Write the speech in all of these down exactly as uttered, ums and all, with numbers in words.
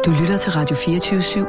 Du lytter til Radio fireogtyve syv.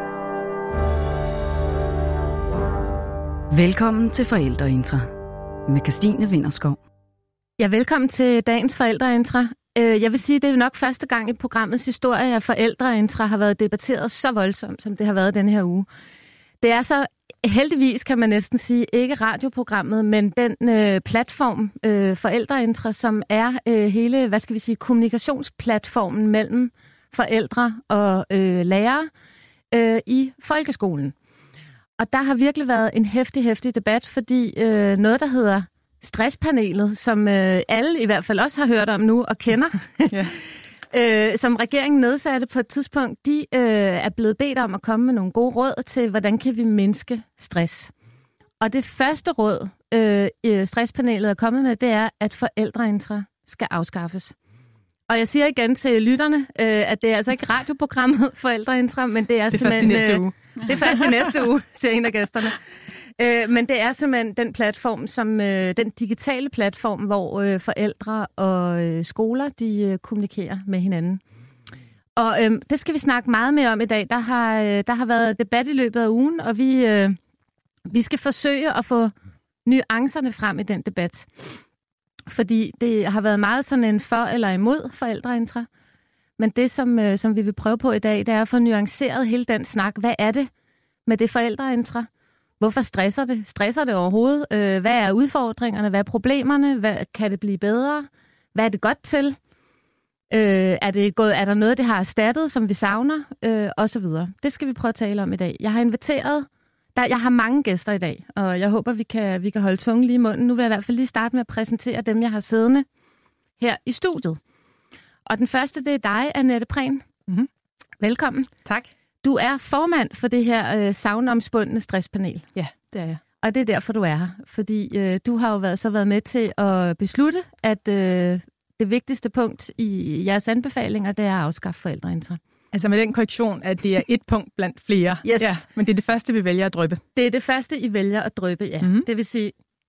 Velkommen til Forældreintra med Kirstine Vinterskov. Ja, velkommen til dagens Forældreintra. Jeg vil sige, at det er nok første gang i programmets historie, at Forældreintra har været debatteret så voldsomt, som det har været denne her uge. Det er så heldigvis, kan man næsten sige, ikke radioprogrammet, men den øh, platform, øh, Forældreintra, som er øh, hele, hvad skal vi sige, kommunikationsplatformen mellem forældre og øh, lærere øh, i folkeskolen. Og der har virkelig været en heftig, heftig debat, fordi øh, noget, der hedder stresspanelet, som øh, alle i hvert fald også har hørt om nu og kender, ja. øh, som regeringen nedsatte på et tidspunkt, de øh, er blevet bedt om at komme med nogle gode råd til, hvordan kan vi mindske stress. Og det første råd, øh, stresspanelet er kommet med, det er, at Forældreintra skal afskaffes. Og jeg siger igen til lytterne, øh, at det er altså ikke radioprogrammet Forældreintra, men det er, det er simpelthen... først i næste uge. Øh, det er først i næste uge, siger en af gæsterne. Øh, men det er simpelthen den platform, som øh, den digitale platform, hvor øh, forældre og øh, skoler, de øh, kommunikerer med hinanden. Og øh, det skal vi snakke meget mere om i dag. Der har, øh, der har været debat i løbet af ugen, og vi, øh, vi skal forsøge at få nuancerne frem i den debat. Fordi det har været meget sådan en for eller imod Forældreintra. Men det, som, øh, som vi vil prøve på i dag, det er at få nuanceret hele den snak. Hvad er det med det Forældreintra? Hvorfor stresser det? Stresser det overhovedet? Øh, hvad er udfordringerne? Hvad er problemerne? Hvad, kan det blive bedre? Hvad er det godt til? Øh, er, det gået, er der noget, det har erstattet, som vi savner? Øh, og så videre. Det skal vi prøve at tale om i dag. Jeg har inviteret... Der, jeg har mange gæster i dag, og jeg håber, vi kan, vi kan holde tungen lige i munden. Nu vil jeg i hvert fald lige starte med at præsentere dem, jeg har siddende her i studiet. Og den første, det er dig, Annette Prehn. Mm-hmm. Velkommen. Tak. Du er formand for det her øh, savnomspundne stresspanel. Ja, det er jeg. Og det er derfor, du er her. Fordi øh, du har jo været, så været med til at beslutte, at øh, det vigtigste punkt i jeres anbefalinger, det er at afskaffe Forældreintra. Altså med den korrektion, at det er et punkt blandt flere. Yes. Ja, men det er det første, vi vælger at dryppe. Det er det første, I vælger at dryppe, ja. Mm-hmm. Det vil sige,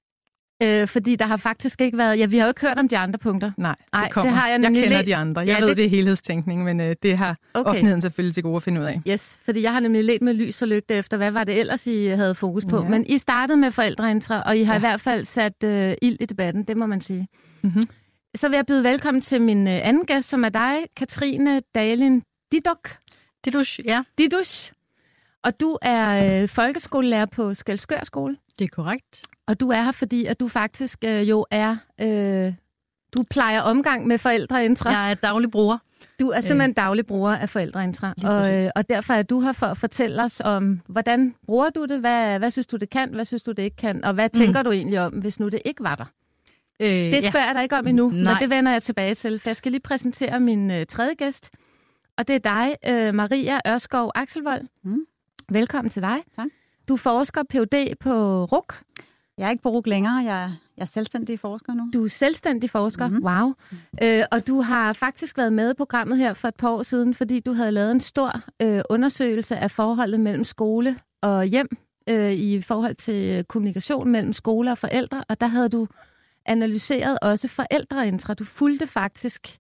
øh, fordi der har faktisk ikke været... Ja, vi har jo ikke hørt om de andre punkter. Nej, det Ej, kommer. Det har jeg, jeg kender læ- de andre. Jeg ja, ved, det... det er helhedstænkning, men øh, det har okay. offentligheden selvfølgelig til gode at finde ud af. Yes, fordi jeg har nemlig let med lys og lygte efter, hvad var det ellers, I havde fokus på. Ja. Men I startede med Forældreintra, og I har ja. i hvert fald sat øh, ild i debatten, det må man sige. Mm-hmm. Så vil jeg byde velkommen til min øh, anden gæst, som er dig, Katrine Dahlin Didok. Didus, ja. Didus. Og du er øh, folkeskolelærer på Skælskør Skole. Det er korrekt. Og du er her, fordi at du faktisk øh, jo er... Øh, du plejer omgang med Forældreintra. Jeg er daglig bruger. Du er simpelthen øh. daglig bruger af Forældreintra. Og, øh, og derfor er du her for at fortælle os om, hvordan bruger du det? Hvad, hvad synes du, det kan? Hvad synes du, det ikke kan? Og hvad mm. tænker du egentlig om, hvis nu det ikke var der? Øh, det spørger ja. jeg dig ikke om endnu, Nej. men det vender jeg tilbage til. For jeg skal lige præsentere min øh, tredje gæst. Og det er dig, øh, Maria Ørskov Akselvold. Mm. Velkommen til dig. Tak. Du forsker P H D på R U C. Jeg er ikke på R U C længere. Jeg er, jeg er selvstændig forsker nu. Du er selvstændig forsker? Mm-hmm. Wow. Mm. Øh, og du har faktisk været med i programmet her for et par år siden, fordi du havde lavet en stor øh, undersøgelse af forholdet mellem skole og hjem øh, i forhold til kommunikation mellem skole og forældre. Og der havde du analyseret også Forældreintra. Du fulgte faktisk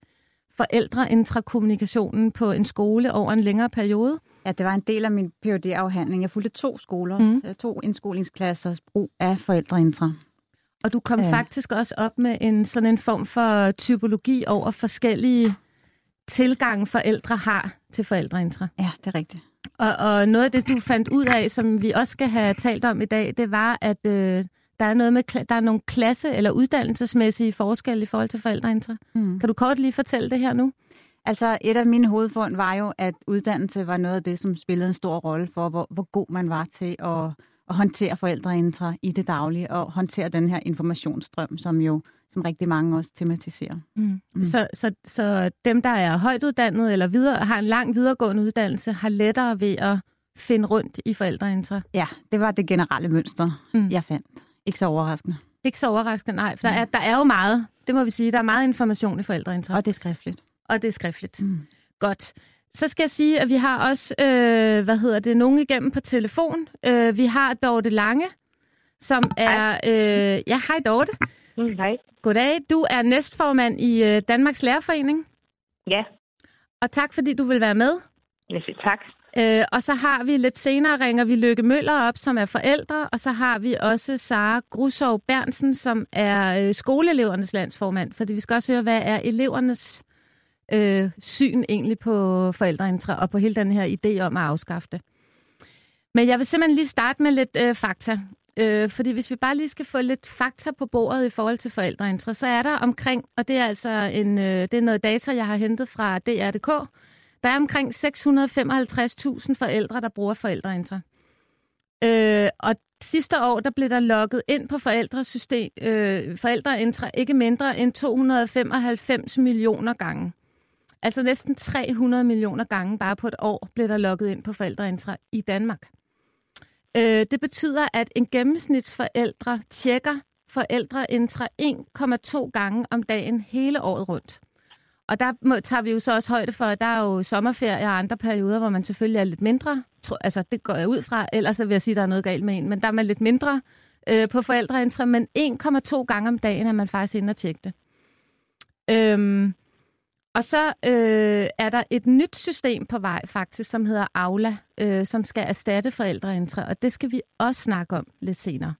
Forældreintra-kommunikationen på en skole over en længere periode. Ja, det var en del af min P H D-afhandling. Jeg fulgte to skoler, mm. to indskolingsklasser brug af Forældreintra. Og du kom ja. faktisk også op med en sådan en form for typologi over forskellige tilgange, forældre har til Forældreintra. Ja, det er rigtigt. Og, og noget af det, du fandt ud af, som vi også skal have talt om i dag, det var, at øh, der er noget med der er nogle klasse- eller uddannelsesmæssige forskelle i forhold til Forældreintra. Mm. Kan du kort lige fortælle det her nu? Altså, et af mine hovedfund var jo, at uddannelse var noget af det, som spillede en stor rolle for, hvor, hvor god man var til at, at håndtere Forældreintra i det daglige, og håndtere den her informationsstrøm, som jo som rigtig mange også tematiserer. Mm. Mm. Så, så, så dem, der er højt uddannet eller videre, har en lang videregående uddannelse, har lettere ved at finde rundt i Forældreintra? Ja, det var det generelle mønster, mm. jeg fandt. Ikke så overraskende. Ikke så overraskende, nej. For der er, der er jo meget, det må vi sige, der er meget information i Forældreintra. Og det er skriftligt. Og det er skriftligt. Mm. Godt. Så skal jeg sige, at vi har også, øh, hvad hedder det, nogen igennem på telefon. Øh, vi har Dorte Lange, som er... Øh, ja, hej Dorte. Mm, hej. Goddag. Du er næstformand i øh, Danmarks Lærerforening. Ja. Og tak, fordi du vil være med. Jeg siger tak. Øh, og så har vi lidt senere, ringer vi Lykke Møller op, som er forældre, og så har vi også Sara Grusov Bernsen, som er øh, skoleelevernes landsformand, fordi vi skal også høre, hvad er elevernes øh, syn egentlig på forældreintra og på hele den her idé om at afskaffe det. Men jeg vil simpelthen lige starte med lidt øh, fakta. Øh, fordi hvis vi bare lige skal få lidt fakta på bordet i forhold til forældreintra, så er der omkring, og det er altså en, øh, det er noget data, jeg har hentet fra D R punktum d k, der er omkring seks hundrede og femoghalvtreds tusind forældre, der bruger forældreintra. Øh, og sidste år, der blev der logget ind på forældresystem, øh, forældreintra ikke mindre end to hundrede og femoghalvfems millioner gange. Altså næsten tre hundrede millioner gange bare på et år blev der logget ind på forældreintra i Danmark. Øh, det betyder, at en gennemsnitsforældre tjekker forældreintra en komma to gange om dagen hele året rundt. Og der må, tager vi jo så også højde for, at der er jo sommerferie og andre perioder, hvor man selvfølgelig er lidt mindre. Altså, det går jeg ud fra. Ellers vil jeg sige, at der er noget galt med en. Men der er man lidt mindre øh, på forældreintra. Men en komma to gange om dagen er man faktisk inde og tjekke det. Øhm, og så øh, er der et nyt system på vej, faktisk, som hedder Aula, øh, som skal erstatte forældreintra. Og det skal vi også snakke om lidt senere.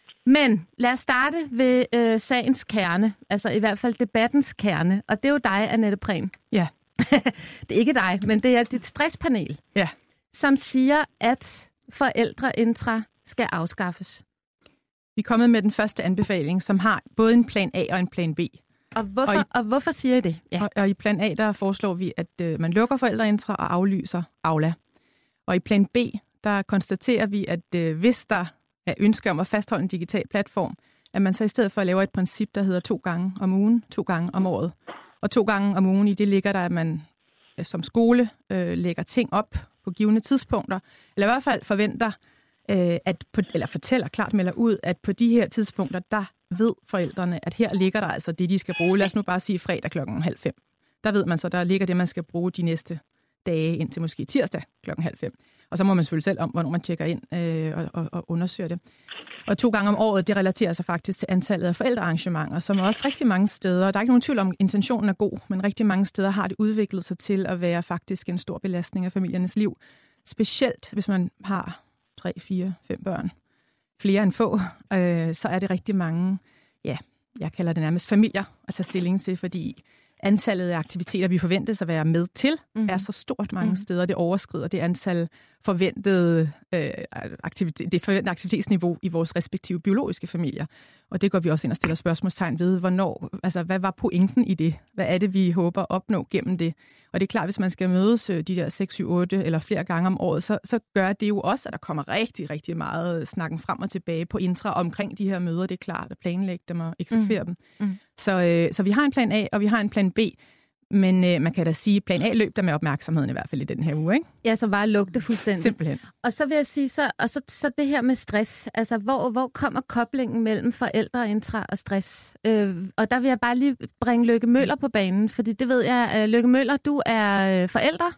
Men lad os starte ved øh, sagens kerne, altså i hvert fald debattens kerne, og det er jo dig, Annette Prehn. Ja. Det er ikke dig, men det er dit stresspanel, ja. Som siger, at forældreintra skal afskaffes. Vi er kommet med den første anbefaling, som har både en plan A og en plan B. Og hvorfor, og i, og hvorfor siger I det? Ja. Og, og i plan A, der foreslår vi, at øh, man lukker forældreintra og aflyser Aula. Og i plan B, der konstaterer vi, at øh, hvis der af ønske om at fastholde en digital platform, at man så i stedet for laver et princip, der hedder to gange om ugen, to gange om året. Og to gange om ugen, i det ligger der, at man som skole øh, lægger ting op på givne tidspunkter, eller i hvert fald forventer, øh, at på, eller fortæller, klart melder ud, at på de her tidspunkter, der ved forældrene, at her ligger der altså det, de skal bruge. Lad os nu bare sige fredag klokken halv fem. Der ved man så, der ligger det, man skal bruge de næste dage indtil måske tirsdag klokken halv fem. Og så må man selvfølgelig selv om, hvornår man tjekker ind øh, og, og, og undersøger det. Og to gange om året, det relaterer sig faktisk til antallet af forældrearrangementer, som også rigtig mange steder, der er ikke nogen tvivl om, intentionen er god, men rigtig mange steder har det udviklet sig til at være faktisk en stor belastning af familiernes liv. Specielt hvis man har tre, fire, fem børn, flere end få, øh, så er det rigtig mange, ja, jeg kalder det nærmest familier at tage stilling til, fordi antallet af aktiviteter, vi forventes at være med til, mm-hmm. er så stort mange mm-hmm. steder. Det overskrider det antal forventede, øh, aktivit- det forventede aktivitetsniveau i vores respektive biologiske familier. Og det går vi også ind og stiller spørgsmålstegn ved, hvornår, altså hvad var pointen i det? Hvad er det, vi håber at opnå gennem det? Og det er klart, hvis man skal mødes de der seks, syv, otte eller flere gange om året, så, så gør det jo også, at der kommer rigtig, rigtig meget snakken frem og tilbage på intra omkring de her møder. Det er klart at planlægge dem og eksekvere mm. dem. Mm. Så, øh, så vi har en plan A, og vi har en plan B. Men øh, man kan da sige, at plan A løb der med opmærksomheden i hvert fald i den her uge, ikke? Ja, så bare lugte fuldstændig. Simpelthen. Og så vil jeg sige, så, og så, så det her med stress. Altså, hvor, hvor kommer koblingen mellem forældreintra og stress? Øh, og der vil jeg bare lige bringe Lykke Møller på banen, fordi det ved jeg, uh, Lykke Møller, du er uh, forælder.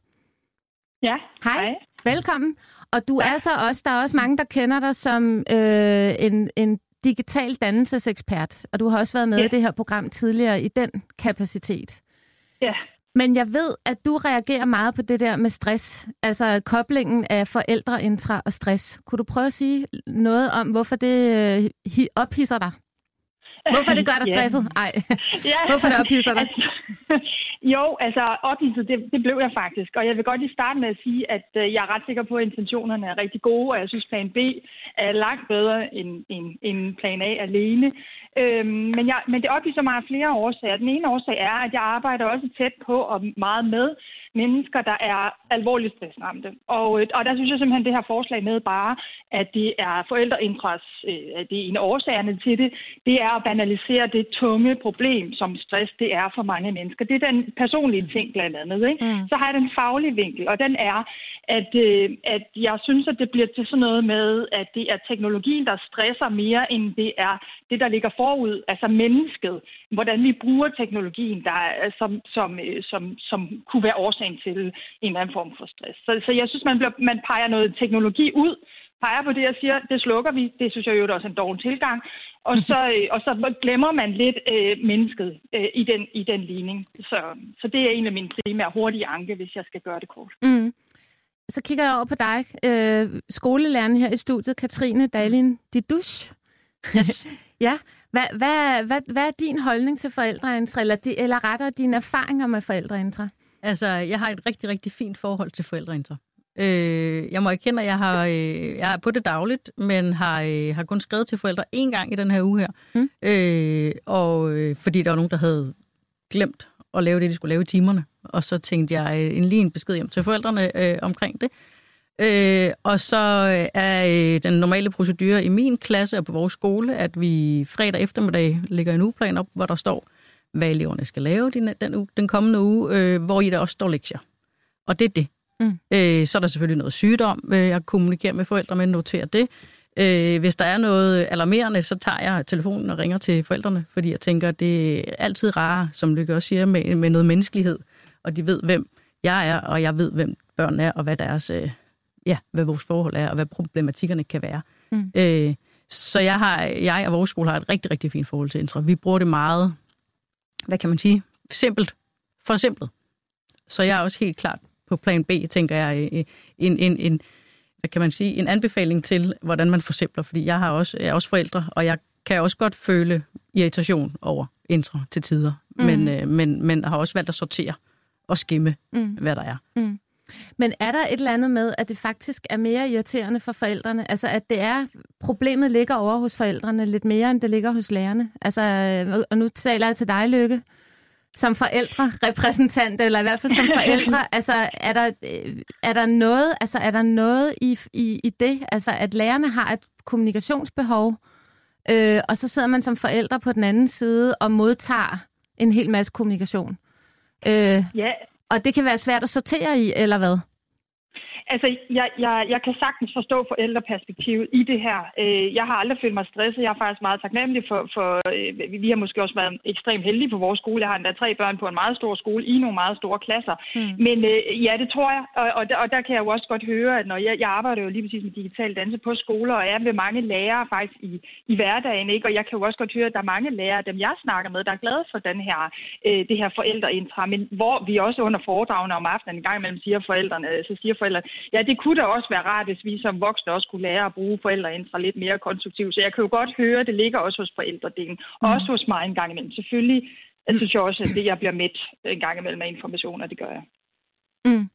Ja, hej. hej. Velkommen. Og du er så også, der er også mange, der kender dig som øh, en, en digital dannelsesekspert, og du har også været med ja. i det her program tidligere i den kapacitet. Ja. Men jeg ved, at du reagerer meget på det der med stress, altså koblingen af forældreintra og stress. Kunne du prøve at sige noget om, hvorfor det øh, ophidser dig? Hvorfor det gør dig stresset? Ej, ja. Hvorfor det ophidser dig? Altså, jo, altså ophidset, det, det blev jeg faktisk. Og jeg vil godt lige starte med at sige, at øh, jeg er ret sikker på, at intentionerne er rigtig gode, og jeg synes, plan B er langt bedre end, end, end plan A alene. Øhm, men, jeg, men det ophidser mig af flere årsager. Den ene årsag er, at jeg arbejder også tæt på og meget med mennesker, der er alvorligt stressramte. Og, og der synes jeg simpelthen, det her forslag med bare, at det er forældreindtræs, øh, det er en af årsagerne til det, det er at banalisere det tunge problem, som stress det er for mange mennesker. Det er den personlige ting blandt andet. Ikke? Mm. Så har jeg den faglige vinkel, og den er, at, øh, at jeg synes, at det bliver til sådan noget med, at det er teknologien, der stresser mere, end det er det, der ligger forud, altså mennesket. Hvordan vi bruger teknologien, der er, som, som, som, som kunne være årsagen til en eller anden form for stress. Så, så jeg synes, man, bliver, man peger noget teknologi ud, peger på det og siger, det slukker vi. Det synes jeg jo også er en dårlig tilgang. Og så, og så glemmer man lidt øh, mennesket øh, i, den, i den ligning. Så, så det er en af mine primære hurtige anke, hvis jeg skal gøre det kort. Mm. så kigger jeg over på dig, øh, skolelæreren her i studiet, Katrine Dahlin Didusch. Yes. Ja, hvad, hvad, hvad, hvad er din holdning til forældreintra, eller, de, eller rettere dine erfaringer med forældreintra? Altså, jeg har et rigtig, rigtig fint forhold til forældreintra. Øh, jeg må erkende, at jeg, har, øh, jeg er på det dagligt, men har, øh, har kun skrevet til forældre én gang i den her uge her. Mm. Øh, og øh, fordi der var nogen, der havde glemt at lave det, de skulle lave i timerne. Og så tænkte jeg øh, en lige en besked hjem til forældrene øh, omkring det. Øh, og så er øh, den normale procedure i min klasse og på vores skole, at vi fredag eftermiddag lægger en ugeplan op, hvor der står, hvad eleverne skal lave den, den, uge, den kommende uge, øh, hvor i der også står lektier. Og det er det. Mm. Øh, så er der selvfølgelig noget sygdom, øh, jeg kommunikerer med forældre, men noterer det. Øh, hvis der er noget alarmerende, så tager jeg telefonen og ringer til forældrene, fordi jeg tænker, det er altid rarere, som Lykke også siger, med, med noget menneskelighed. Og de ved, hvem jeg er, og jeg ved, hvem børn er, og hvad deres, øh, ja, hvad vores forhold er, og hvad problematikkerne kan være. Mm. Øh, så jeg, har, jeg og vores skole har et rigtig, rigtig fint forhold til intra. Vi bruger det meget, hvad kan man sige, simpelt, for simpelt. Så jeg er også helt klart på plan B, tænker jeg, en, en, en, hvad kan man sige, en anbefaling til, hvordan man forsimpler, fordi jeg, har også, jeg er også forældre, og jeg kan også godt føle irritation over intra til tider, mm. men, øh, men, men har også valgt at sortere og skimme, mm. hvad der er. Mm. Men er der et eller andet med, at det faktisk er mere irriterende for forældrene? Altså, at det er, problemet ligger over hos forældrene lidt mere, end det ligger hos lærerne? Altså, og nu taler jeg til dig, Lykke, som forældrerepræsentant, eller i hvert fald som forældre. Altså, er der, er der noget, altså, er der noget i, i, i det? Altså, at lærerne har et kommunikationsbehov, øh, og så sidder man som forældre på den anden side og modtager en hel masse kommunikation. Øh, ja. Og det kan være svært at sortere i, eller hvad? Altså, jeg, jeg, jeg kan sagtens forstå forældreperspektivet i det her. Jeg har aldrig følt mig stresset. Jeg er faktisk meget taknemmelig for, for vi har måske også været ekstremt heldige på vores skole. Jeg har endda tre børn på en meget stor skole i nogle meget store klasser. Mm. Men ja, det tror jeg. Og, og, der, og der kan jeg jo også godt høre, at når jeg, jeg arbejder jo lige præcis med digital danse på skoler, og er ved mange lærere faktisk i, i hverdagen, ikke? Og jeg kan jo også godt høre, at der er mange lærere, dem jeg snakker med, der er glade for den her, det her forældreintra. Men hvor vi også under foredragene om aftenen en gang imellem siger forældrene, så siger forældrene, ja, det kunne da også være rart, hvis vi som voksne også kunne lære at bruge forældreintra lidt mere konstruktivt. Så jeg kan jo godt høre, at det ligger også hos forældredelen. Og mm. også hos mig en gang imellem. Selvfølgelig jeg synes jeg også, at det, jeg bliver mæt en gang imellem af informationer, det gør jeg. Mm.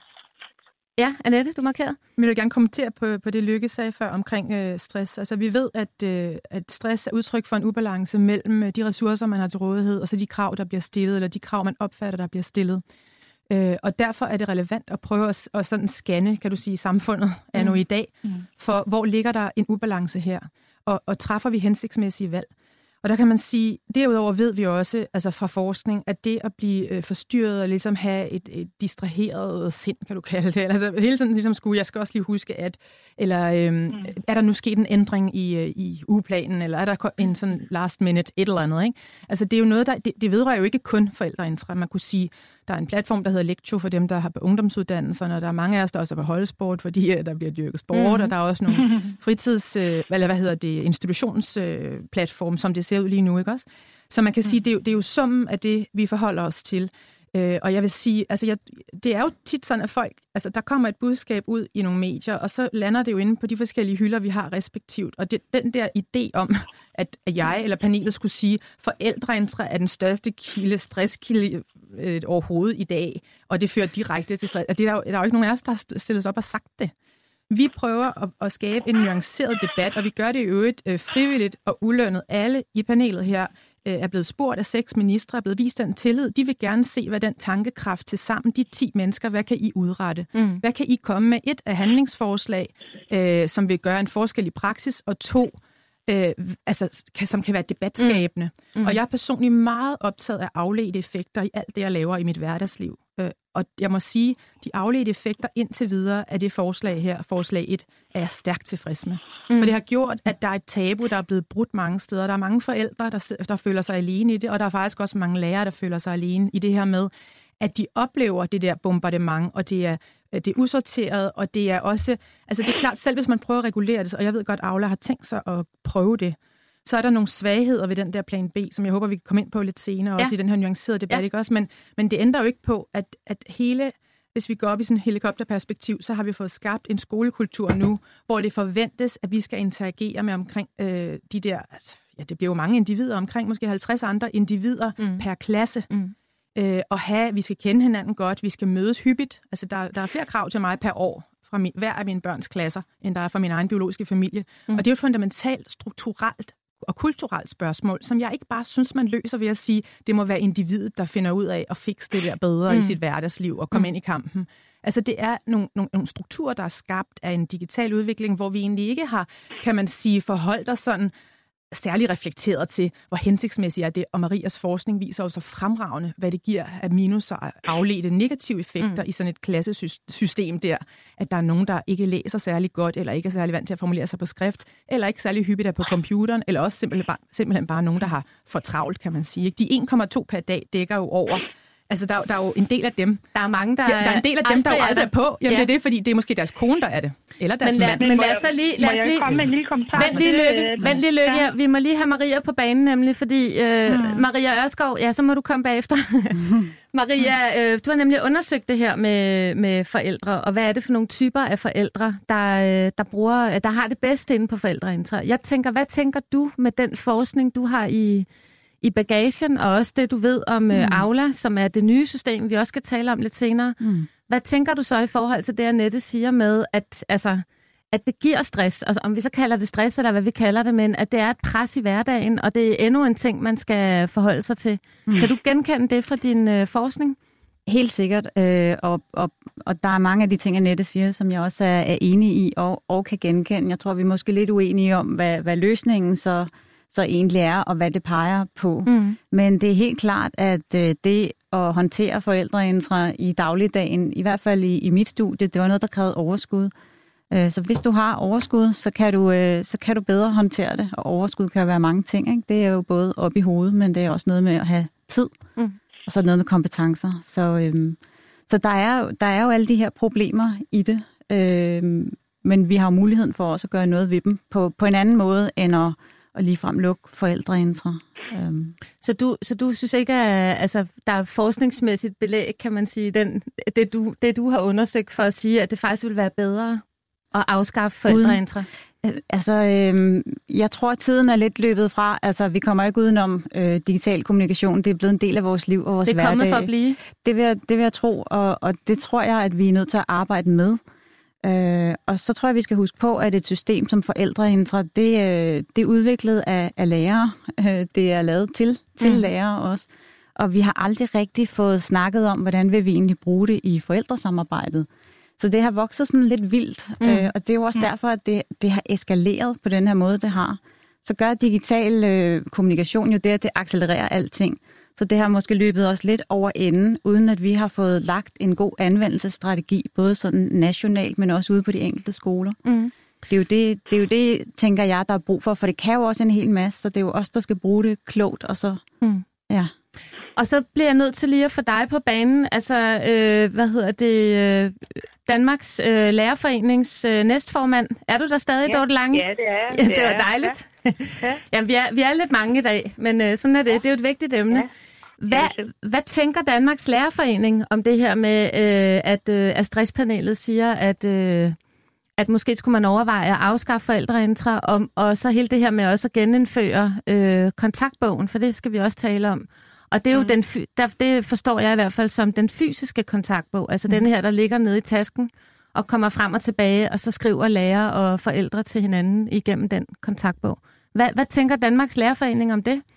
Ja, Annette, du markerede. Jeg vil gerne kommentere på, på det, Lykke sagde før omkring øh, stress. Altså, vi ved, at, øh, at stress er udtryk for en ubalance mellem de ressourcer, man har til rådighed, og så de krav, der bliver stillet, eller de krav, man opfatter, der bliver stillet. Øh, og derfor er det relevant at prøve at, at sådan scanne, kan du sige, samfundet er nu i dag, mm. for hvor ligger der en ubalance her, og, og træffer vi hensigtsmæssige valg. Og der kan man sige, derudover ved vi også, altså fra forskning, at det at blive øh, forstyrret og ligesom have et, et distraheret sind, kan du kalde det, altså hele tiden ligesom skulle, jeg skal også lige huske, at, eller øhm, mm. er der nu sket en ændring i, i ugeplanen, eller er der en sådan last minute et eller andet, ikke? Altså det er jo noget, der, det, det vedrører jo ikke kun forældreintra. Man kunne sige, der er en platform, der hedder Lectio for dem, der har på ungdomsuddannelserne, og der er mange af os, der også er på holdsport, fordi der bliver dyrket sport, mm-hmm. og der er også nogle fritids, eller hvad hedder det, institutionsplatform, som det ser ud lige nu, ikke også? Så man kan sige, det er jo, det er jo summen af det, vi forholder os til. Øh, og jeg vil sige, altså jeg, det er jo tit sådan, at folk, altså der kommer et budskab ud i nogle medier, og så lander det jo inde på de forskellige hylder, vi har respektivt. Og det, den der idé om, at jeg eller panelet skulle sige, forældreintra er den største kilde, stresskilde øh, overhovedet i dag, og det fører direkte til stress. Og det er der, jo, der er jo ikke nogen af os, der har stillet sig op og sagt det. Vi prøver at, at skabe en nuanceret debat, og vi gør det i øvrigt øh, frivilligt og ulønnet. Alle i panelet her øh, er blevet spurgt af seks ministre, er blevet vist den tillid. De vil gerne se, hvad den tankekraft til sammen, de ti mennesker, hvad kan I udrette? Mm. Hvad kan I komme med? Et af handlingsforslag, øh, som vil gøre en forskel i praksis, og to, øh, altså, kan, som kan være debatskabende. Mm. Mm. Og jeg er personligt meget optaget af afledte effekter i alt det, jeg laver i mit hverdagsliv. Øh, Og jeg må sige, de afledte effekter indtil videre af det forslag her, forslag et, er jeg stærkt tilfreds med. Mm. For det har gjort, at der er et tabu, der er blevet brudt mange steder. Der er mange forældre, der, der føler sig alene i det, og der er faktisk også mange lærere, der føler sig alene i det her med, at de oplever det der bombardement, og det er, det er usorteret, og det er også, altså det er klart, selv hvis man prøver at regulere det, og jeg ved godt, Aula har tænkt sig at prøve det, så er der nogle svagheder ved den der plan B, som jeg håber, vi kan komme ind på lidt senere, ja. Også i den her nuancerede debat, ja. Ikke også? Men, men det ændrer jo ikke på, at, at hele hvis vi går op i sådan et helikopterperspektiv, så har vi fået skabt en skolekultur nu, hvor det forventes, at vi skal interagere med omkring øh, de der, altså, ja, det bliver jo mange individer, omkring måske halvtreds andre individer mm. per klasse. Mm. Øh, og have, vi skal kende hinanden godt, vi skal mødes hyppigt. Altså, der, der er flere krav til mig per år fra min, hver af mine børns klasser, end der er fra min egen biologiske familie. Mm. Og det er jo et fundamentalt, strukturelt og kulturelt spørgsmål, som jeg ikke bare synes, man løser ved at sige, det må være individet, der finder ud af at fikse det der bedre mm. i sit hverdagsliv og komme mm. ind i kampen. Altså det er nogle, nogle, nogle strukturer, der er skabt af en digital udvikling, hvor vi egentlig ikke har, kan man sige, forholdt os sådan særlig reflekteret til, hvor hensigtsmæssigt er det, og Marias forskning viser jo så fremragende, hvad det giver af minus og afledte negative effekter mm. i sådan et klassesystem der, at der er nogen, der ikke læser særlig godt, eller ikke er særlig vant til at formulere sig på skrift, eller ikke særlig hyppigt er på computeren, eller også simpelthen bare, simpelthen bare nogen, der har for travlt, kan man sige. De en komma to per dag dækker jo over. Altså, der, der er jo en del af dem. Der er mange, der, ja, der er en del af dem, der jo aldrig er på. Jamen, ja. Det er det, fordi det er måske deres kone, der er det. Eller deres men, mand. Men, men lad os lige... Lad os lige komme med en lille kommentar? Vent lige, Lykke. Vent lige, Lykke. Ja. Vi må lige have Maria på banen, nemlig, fordi øh, mm. Maria Ørskov, ja, så må du komme bagefter. Maria, øh, du har nemlig undersøgt det her med, med forældre, og hvad er det for nogle typer af forældre, der, der, bruger, der har det bedste inde på forældreintra. Jeg tænker, hvad tænker du med den forskning, du har i... i bagagen, og også det, du ved om mm. uh, Aula, som er det nye system, vi også skal tale om lidt senere. Mm. Hvad tænker du så i forhold til det, Annette siger med, at, altså, at det giver stress, altså, om vi så kalder det stress, eller hvad vi kalder det, men at det er et pres i hverdagen, og det er endnu en ting, man skal forholde sig til. Mm. Kan du genkende det fra din uh, forskning? Helt sikkert, øh, og, og, og der er mange af de ting, Annette siger, som jeg også er, er enig i og, og kan genkende. Jeg tror, vi er måske lidt uenige om, hvad, hvad løsningen så så egentlig er, og hvad det peger på. Mm. Men det er helt klart, at øh, det at håndtere forældreintra i dagligdagen, i hvert fald i, i mit studie, det var noget, der krævede overskud. Øh, så hvis du har overskud, så kan du, øh, så kan du bedre håndtere det, og overskud kan være mange ting. Ikke? Det er jo både op i hovedet, men det er også noget med at have tid, mm. og så noget med kompetencer. Så, øh, så der, er, der er jo alle de her problemer i det, øh, men vi har jo muligheden for også at gøre noget ved dem på, på en anden måde, end at og ligefrem lukke forældreintra. Um. Så, du, så du synes ikke, at altså, der er forskningsmæssigt belæg, kan man sige, den, det, du, det du har undersøgt for at sige, at det faktisk vil være bedre at afskaffe forældreintra? Altså, øhm, jeg tror, at tiden er lidt løbet fra. Altså, vi kommer ikke udenom øh, digital kommunikation. Det er blevet en del af vores liv og vores hverdag. Det er kommet for at blive? Det vil, jeg, det vil jeg tro, og, og det tror jeg, at vi er nødt til at arbejde med. Øh, og så tror jeg, vi skal huske på, at et system som forældreintra, det, øh, det er udviklet af, af lærere. Øh, det er lavet til, til mm. lærere også. Og vi har aldrig rigtig fået snakket om, hvordan vil vi egentlig bruge det i forældresamarbejdet. Så det har vokset sådan lidt vildt, mm. øh, og det er jo også derfor, at det, det har eskaleret på den her måde, det har. Så gør digital øh, kommunikation jo det, at det accelererer alting. Så det har måske løbet os lidt over enden, uden at vi har fået lagt en god anvendelsesstrategi, både sådan nationalt, men også ude på de enkelte skoler. Mm. Det er jo det, det er jo det, tænker jeg, der er brug for, for det kan jo også en hel masse, så det er jo os, der skal bruge det klogt, og så, mm. ja. Og så bliver jeg nødt til lige at få dig på banen, altså, øh, hvad hedder det, øh, Danmarks øh, Lærerforenings øh, næstformand. Er du der stadig, ja. Dorte Lange? Ja, det er jeg. Ja, det var dejligt. Ja. Ja. Jamen, vi er, vi er lidt mange i dag, men øh, sådan er det. Det er jo et vigtigt emne. Ja. Hvad, hvad tænker Danmarks Lærerforening om det her med, øh, at, øh, at stresspanelet siger, at, øh, at måske skulle man overveje at afskaffe forældreintra, og, og så hele det her med også at genindføre øh, kontaktbogen, for det skal vi også tale om. Og det er jo mm. den, der, det forstår jeg i hvert fald som den fysiske kontaktbog, altså mm. den her, der ligger nede i tasken og kommer frem og tilbage, og så skriver lærer og forældre til hinanden igennem den kontaktbog. Hvad, hvad tænker Danmarks Lærerforening om det?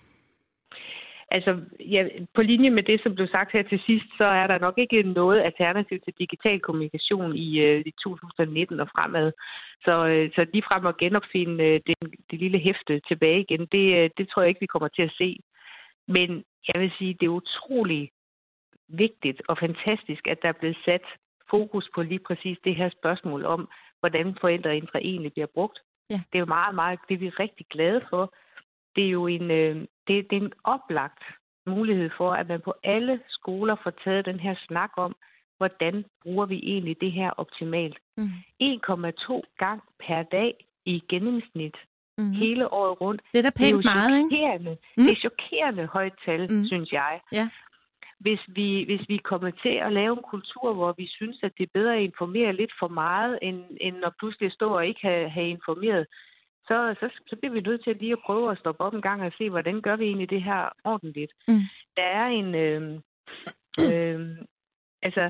Altså, ja, på linje med det, som blev sagt her til sidst, så er der nok ikke noget alternativ til digital kommunikation i, uh, i to tusind nitten og fremad. Så, uh, så ligefrem at genopfinde uh, det, det lille hæfte tilbage igen, det, uh, det tror jeg ikke, vi kommer til at se. Men jeg vil sige, det er utrolig vigtigt og fantastisk, at der er blevet sat fokus på lige præcis det her spørgsmål om, hvordan forældreintra egentlig bliver brugt. Ja. Det er jo meget, meget, det er vi rigtig glade for. Det er jo en, øh, det, det er en oplagt mulighed for, at man på alle skoler får taget den her snak om, hvordan bruger vi egentlig det her optimalt. Mm. en komma to gang per dag i gennemsnit. Mm-hmm. Hele året rundt. Det er da pænt meget, ikke? Mm. Det er chokerende højt tal, mm. synes jeg. Ja. hvis vi, hvis vi kommer til at lave en kultur, hvor vi synes, at det er bedre at informere lidt for meget, end, end at pludselig stå og ikke have, have informeret, så, så, så bliver vi nødt til lige at prøve at stoppe op en gang og se, hvordan gør vi egentlig det her ordentligt. Mm. Der er en... Øh, øh, altså...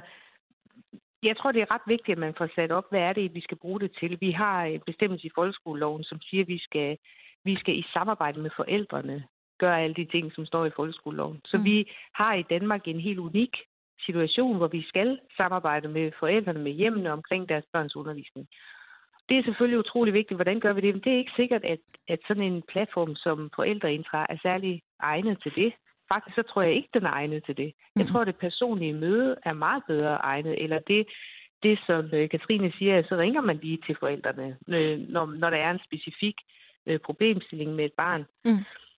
Jeg tror, det er ret vigtigt, at man får sat op, hvad er det, vi skal bruge det til. Vi har en bestemmelse i folkeskoleloven, som siger, at vi skal, vi skal i samarbejde med forældrene gøre alle de ting, som står i folkeskoleloven. Så mm. vi har i Danmark en helt unik situation, hvor vi skal samarbejde med forældrene, med hjemmene omkring deres børns undervisning. Det er selvfølgelig utrolig vigtigt. Hvordan gør vi det? Men det er ikke sikkert, at, at sådan en platform som Forældreintra er særlig egnet til det. Faktisk så tror jeg ikke, den er egnet til det. Jeg tror, det personlige møde er meget bedre egnet. Eller det, det som Katrine siger, så ringer man lige til forældrene, når, når der er en specifik problemstilling med et barn. Mm.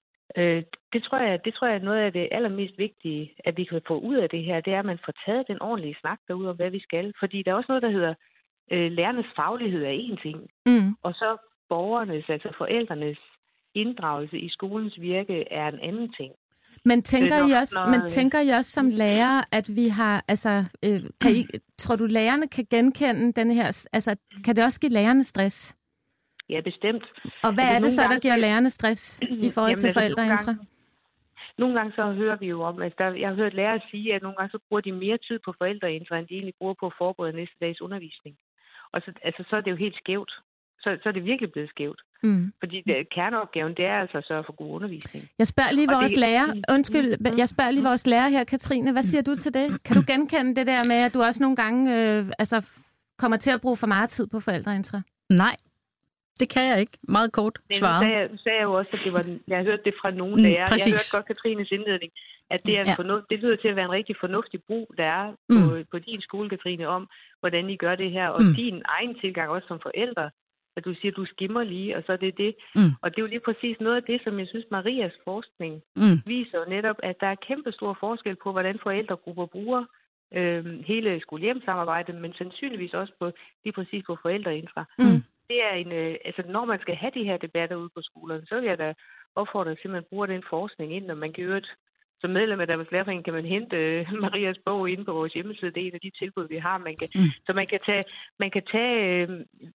Det, tror jeg, det tror jeg er noget af det allermest vigtige, at vi kan få ud af det her, det er, at man får taget den ordentlige snak derude om, hvad vi skal. Fordi der er også noget, der hedder, øh, lærernes faglighed er én ting, mm. og så borgernes, altså forældrenes inddragelse i skolens virke er en anden ting. Men tænker, nok, I også, når, men tænker I også som lærer, at vi har, altså, øh, kan I, tror du, lærerne kan genkende denne her, altså, kan det også give lærerne stress? Ja, bestemt. Og hvad altså, er det så, der giver lærerne stress i forhold jamen, til Forældreintra? Nogle, nogle gange så hører vi jo om, at der, jeg har hørt lærere sige, at nogle gange så bruger de mere tid på Forældreintra, end de egentlig bruger på at forberede næste dags undervisning. Og så, altså, så er det jo helt skævt. Så, så er det virkelig blevet skævt. Mm. Fordi det, kerneopgaven, det er altså at sørge for god undervisning. Jeg spørger lige og vores det, lærer, undskyld, mm, jeg spørger lige vores lærer her, Katrine, hvad siger du til det? Kan du genkende det der med, at du også nogle gange øh, altså, kommer til at bruge for meget tid på Forældreintra? Nej, det kan jeg ikke. Meget kort svaret. Nu sagde, sagde jeg jo også, at det var, jeg har hørt det fra nogle lærere. Mm, jeg har hørt godt Katrines indledning, at det, er ja. fornuft, det lyder til at være en rigtig fornuftig brug, der er mm. på, på din skole, Katrine, om hvordan I gør det her, og mm. din egen tilgang også som forældre. At du siger, at du skimmer lige, og så er det det. Mm. Og det er jo lige præcis noget af det, som jeg synes, Marias forskning mm. viser jo netop, at der er kæmpe stor forskel på, hvordan forældregrupper bruger øh, hele skole-hjem-samarbejdet, men sandsynligvis også på lige præcis på Forældreintra. Mm. Det er en, øh, altså når man skal have de her debatter ude på skolerne, så vil jeg da opfordre til, at man bruger den forskning ind, og man kan jo som medlem af Danmarks Lærerforening kan man hente øh, Marias bog inde på vores hjemmeside. Det er en af de tilbud, vi har. Man kan, mm. Så man kan tage, man kan tage øh,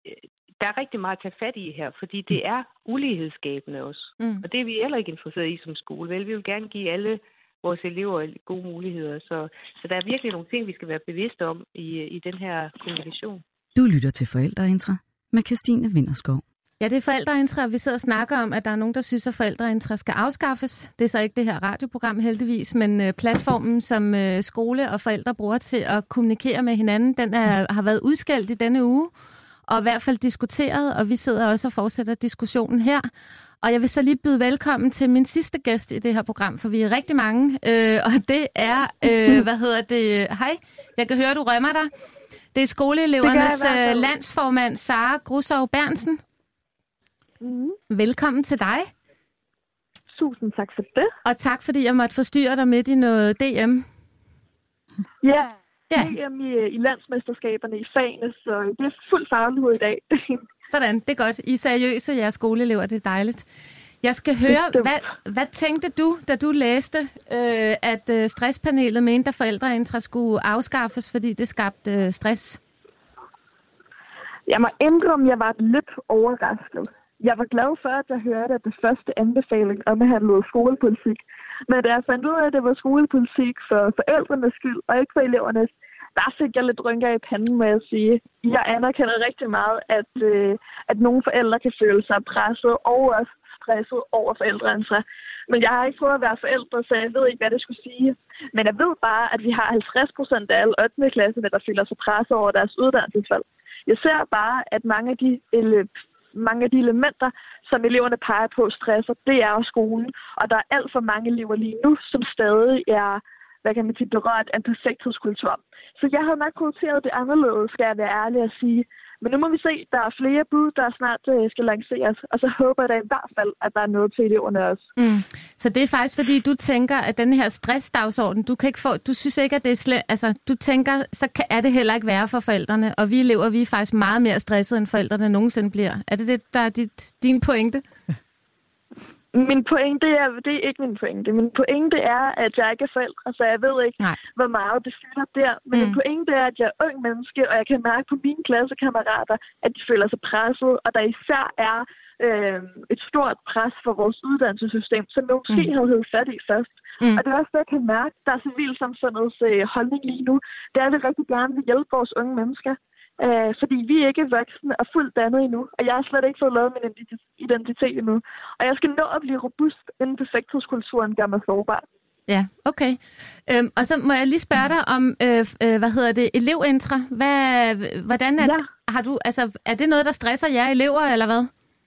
der er rigtig meget at tage fat i her, fordi det er ulighedsskabende også. Mm. Og det er vi heller ikke interesseret i som skole. Vel, vi vil gerne give alle vores elever gode muligheder. Så, så der er virkelig nogle ting, vi skal være bevidste om i, i den her kommunikation. Du lytter til Forældreintra med Kirstine Winterskov. Ja, det er Forældreintra, vi sidder og snakker om, at der er nogen, der synes, at Forældreintra skal afskaffes. Det er så ikke det her radioprogram heldigvis, men øh, platformen, som øh, skole og forældre bruger til at kommunikere med hinanden, den er, har været udskældt i denne uge. Og i hvert fald diskuteret, og vi sidder også og fortsætter diskussionen her. Og jeg vil så lige byde velkommen til min sidste gæst i det her program, for vi er rigtig mange, øh, og det er, øh, hvad hedder det, hej, jeg kan høre, du rømmer dig. Det er skoleelevernes øh, landsformand, Sara Grusov Bernsen. Mm. Velkommen til dig. Tusind tak for det. Og tak, fordi jeg måtte forstyrre dig midt i noget D M. Ja. Ja. D M i, i landsmesterskaberne i fagene, så det er fuld faglighed i dag. Sådan, det er godt. I er seriøse, jeres skoleelever, det er dejligt. Jeg skal høre, hvad, hvad tænkte du, da du læste, øh, at øh, stresspanelet mente, at Forældreintra skulle afskaffes, fordi det skabte øh, stress? Jeg må indrømme, at jeg var lidt overrasket. Jeg var glad for, at jeg hørte, at det første anbefaling omhandlede skolepolitik. Men da jeg fandt ud af, at det var skolepolitik for forældrenes skyld, og ikke for elevernes, der fik jeg lidt rynker i panden, må jeg sige. Jeg anerkender rigtig meget, at, øh, at nogle forældre kan føle sig presset og også stresset over Forældreintra. Men jeg har ikke prøvet at være forældre, så jeg ved ikke, hvad det skulle sige. Men jeg ved bare, at vi har halvtreds procent af alle ottende klasserne, der føler sig presset over deres uddannelsesvalg. Jeg ser bare, at mange af de ele- mange af de elementer, som eleverne peger på stresser, det er jo skolen. Og der er alt for mange elever lige nu, som stadig er, hvad kan man sige, berørt af perfekthedskultur. Så jeg havde nok prioriteret det anderledes, skal jeg være ærlig at sige. Men nu må vi se, der er flere bud, der snart skal lanceres. Og så håber jeg da i hvert fald, at der er noget til eleverne også. Mm. Så det er faktisk, fordi du tænker, at den her stressdagsorden, du kan ikke få, du synes ikke, at det er slet, altså du tænker, så kan, er det heller ikke værre for forældrene. Og vi elever, vi er faktisk meget mere stressede, end forældrene nogensinde bliver. Er det det, der er dit, din pointe? Min pointe er, det er ikke min pointe. Min pointe er, at jeg ikke er forældre, så jeg ved ikke, Nej. hvor meget det fylder der. Men mm. min pointe er, at jeg er ung menneske, og jeg kan mærke på mine klassekammerater, at de føler sig presset, og der især er øh, et stort pres for vores uddannelsessystem, som jeg måske mm. havde hævet fat i først. Mm. Og det er også det, jeg kan mærke, der er civilsamfundets øh, holdning lige nu. Det er, at vi rigtig gerne vil hjælpe vores unge mennesker. Øh, fordi vi er ikke voksne og fuldt dannet endnu, og jeg har slet ikke fået lavet min identitet endnu. Og jeg skal nå at blive robust, inden perfekthedskulturen gør mig sårbar. Ja, okay. Øhm, og så må jeg lige spørge dig om, øh, øh, hvad hedder det, elevintra. Hvad, hvordan er, ja. har du, altså, er det noget, der stresser jer elever, eller hvad?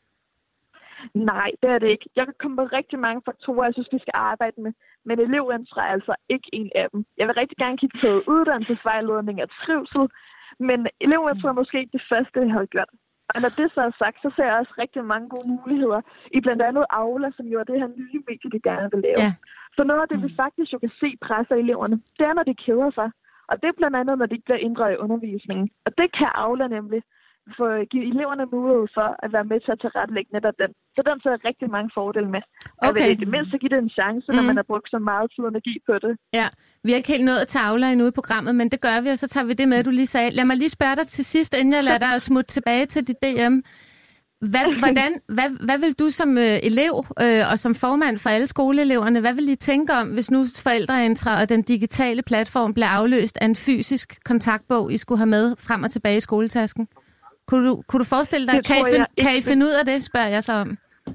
Nej, det er det ikke. Jeg kan komme på rigtig mange faktorer, jeg synes, vi skal arbejde med. Men elevintra er altså ikke en af dem. Jeg vil rigtig gerne kigge på uddannelsesvejledning og trivsel, men elevintra er måske ikke det første, jeg har gjort. Og når det så er sagt, så ser jeg også rigtig mange gode muligheder i blandt andet Aula, som jo er det her nye medie, de gerne vil lave. Ja. Så noget af det, vi faktisk jo kan se presser eleverne, det er, når de keder sig. Og det er blandt andet, når de ikke bliver inddraget i undervisningen. Og det kan Aula nemlig for at give eleverne mulighed for at være med til at tilrettelægge netop den. Så den ser jeg rigtig mange fordele med. Okay. Jeg vil i det mindste give det en chance, når mm. man har brugt så meget tid og energi på det. Ja, vi har ikke helt nået til Aula endnu i programmet, men det gør vi, og så tager vi det med, du lige sagde. Lad mig lige spørge dig til sidst, inden jeg lader dig smutte tilbage til dit D M. Hvad, hvordan, hvad, hvad vil du som øh, elev øh, og som formand for alle skoleeleverne, hvad vil I tænke om, hvis nu forældreintra og den digitale platform bliver afløst af en fysisk kontaktbog, I skulle have med frem og tilbage i skoletasken? Kunne du, kunne du forestille dig, kan I, find, kan I finde ud af det, spørger jeg så om?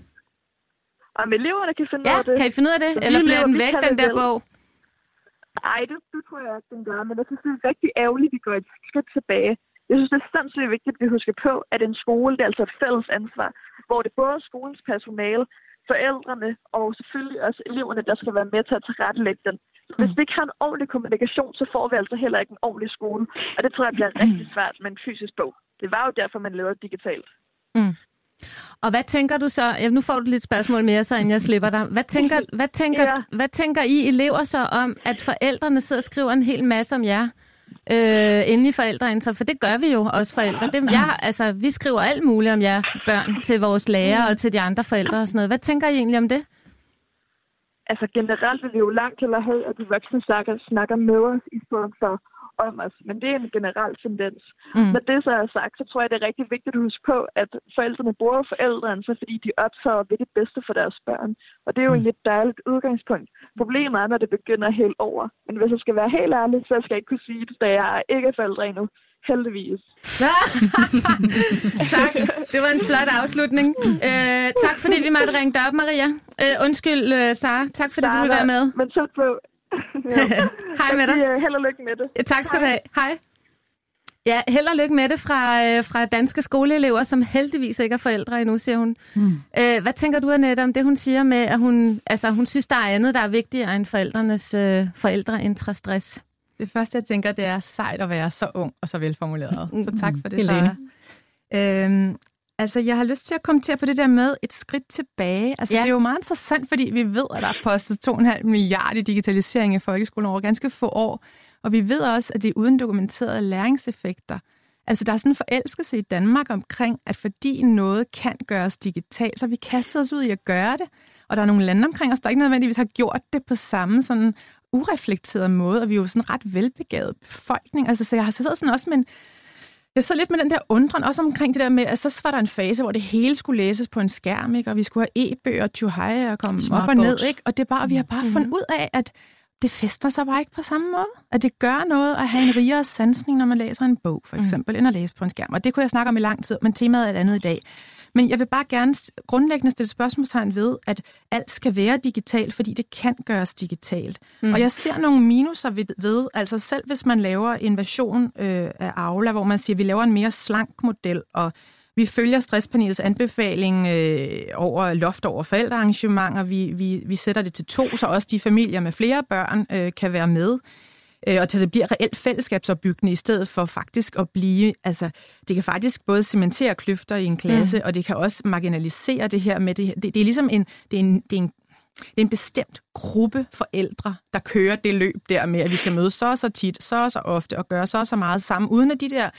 Om eleverne kan finde ja, ud af det? kan I finde ud af det? Så eller bliver den væk, den der vel. bog? Nej, det, det tror jeg ikke, den gør, men jeg synes, det er rigtig ærgerligt, at vi går et skridt tilbage. Jeg synes, det er sindssygt vigtigt, at vi husker på, at en skole, det er altså et fælles ansvar, hvor det både er skolens personale, forældrene og selvfølgelig også eleverne, der skal være med til at tilrettelægge den. Hvis vi ikke har en ordentlig kommunikation, så får vi altså heller ikke en ordentlig skole. Og det tror jeg bliver rigtig svært med en fysisk bog. Det var jo derfor, man lavede digitalt. Mm. Og hvad tænker du så? Ja, nu får du lidt spørgsmål mere, så inden jeg slipper dig. Hvad tænker, hvad tænker, ja. hvad tænker I elever så om, at forældrene sidder og skriver en hel masse om jer øh, inde i forældreintra? For det gør vi jo, også forældre. Det, jeg, altså, vi skriver alt muligt om jer børn til vores lærere og til de andre forældre og sådan noget. Hvad tænker I egentlig om det? Altså generelt vil vi jo langt til at have, at de voksne snakker, snakker med os i stedet for om os. Men det er en generel tendens. Mm. Når det så er sagt, så tror jeg, det er rigtig vigtigt at huske på, at forældrene bruger forældrene, så fordi de optager ved det bedste for deres børn. Og det er jo mm. et lidt dejligt udgangspunkt. Problemet er, når det begynder helt over. Men hvis jeg skal være helt ærlig, så skal jeg ikke kunne sige det, da jeg ikke er forældre endnu. Heldigvis. Tak. Det var en flot afslutning. Øh, tak fordi vi måtte ringe dig op, Maria. Øh, undskyld, uh, Sara. Tak fordi Sara, du ville være med. Men tæt på. Hej med dig. Held og lykke med det. Tak skal du have. Hej. Ja, held og lykke med det fra, øh, fra danske skoleelever, som heldigvis ikke er forældre endnu, siger hun. Mm. Øh, hvad tænker du, Annette, om det, hun siger med, at hun, altså, hun synes, der er andet, der er vigtigere end forældrenes øh, forældreintrastress? Det første, jeg tænker, det er sejt at være så ung og så velformuleret. Så tak for det, Sara. Øhm, altså, jeg har lyst til at kommentere på det der med et skridt tilbage. Altså, ja. Det er jo meget interessant, fordi vi ved, at der er postet to komma fem milliarder i digitalisering i folkeskolen over ganske få år. Og vi ved også, at det er uden dokumenterede læringseffekter. Altså, der er sådan en forelskelse i Danmark omkring, at fordi noget kan gøres digitalt, så har vi kastet os ud i at gøre det. Og der er nogle lande omkring os, der ikke nødvendigvis har gjort det på samme sådan ureflekteret måde, og vi er jo sådan en ret velbegavet befolkning. Altså, så jeg har så sådan også med en, jeg så lidt med den der undren, også omkring det der med, at så var der en fase, hvor det hele skulle læses på en skærm, ikke? Og vi skulle have e-bøger, tjuhej og komme Smart op og ned, ikke? Og det er bare, vi har bare mm-hmm. fundet ud af, at det fester sig bare ikke på samme måde. At det gør noget at have en rigere sansning, når man læser en bog, for eksempel, mm. end at læse på en skærm. Og det kunne jeg snakke om i lang tid, men temaet er et andet i dag. Men jeg vil bare gerne grundlæggende stille spørgsmålstegn ved, at alt skal være digitalt, fordi det kan gøres digitalt. Mm. Og jeg ser nogle minuser ved, ved, altså selv hvis man laver en version øh, af Aula, hvor man siger, at vi laver en mere slank model, og vi følger stresspanelets anbefaling øh, over loft over forældrearrangementer. Vi, vi, vi sætter det til to, så også de familier med flere børn øh, kan være med. Øh, og til det bliver reelt fællesskabsopbyggende i stedet for faktisk at blive... Altså, det kan faktisk både cementere kløfter i en klasse, mm. og det kan også marginalisere det her med det. Det, det er ligesom en... Det er en, det er en Det er en bestemt gruppe forældre, der kører det løb der med, at vi skal mødes så og så tit, så og så ofte og gøre så og så meget sammen, uden at de der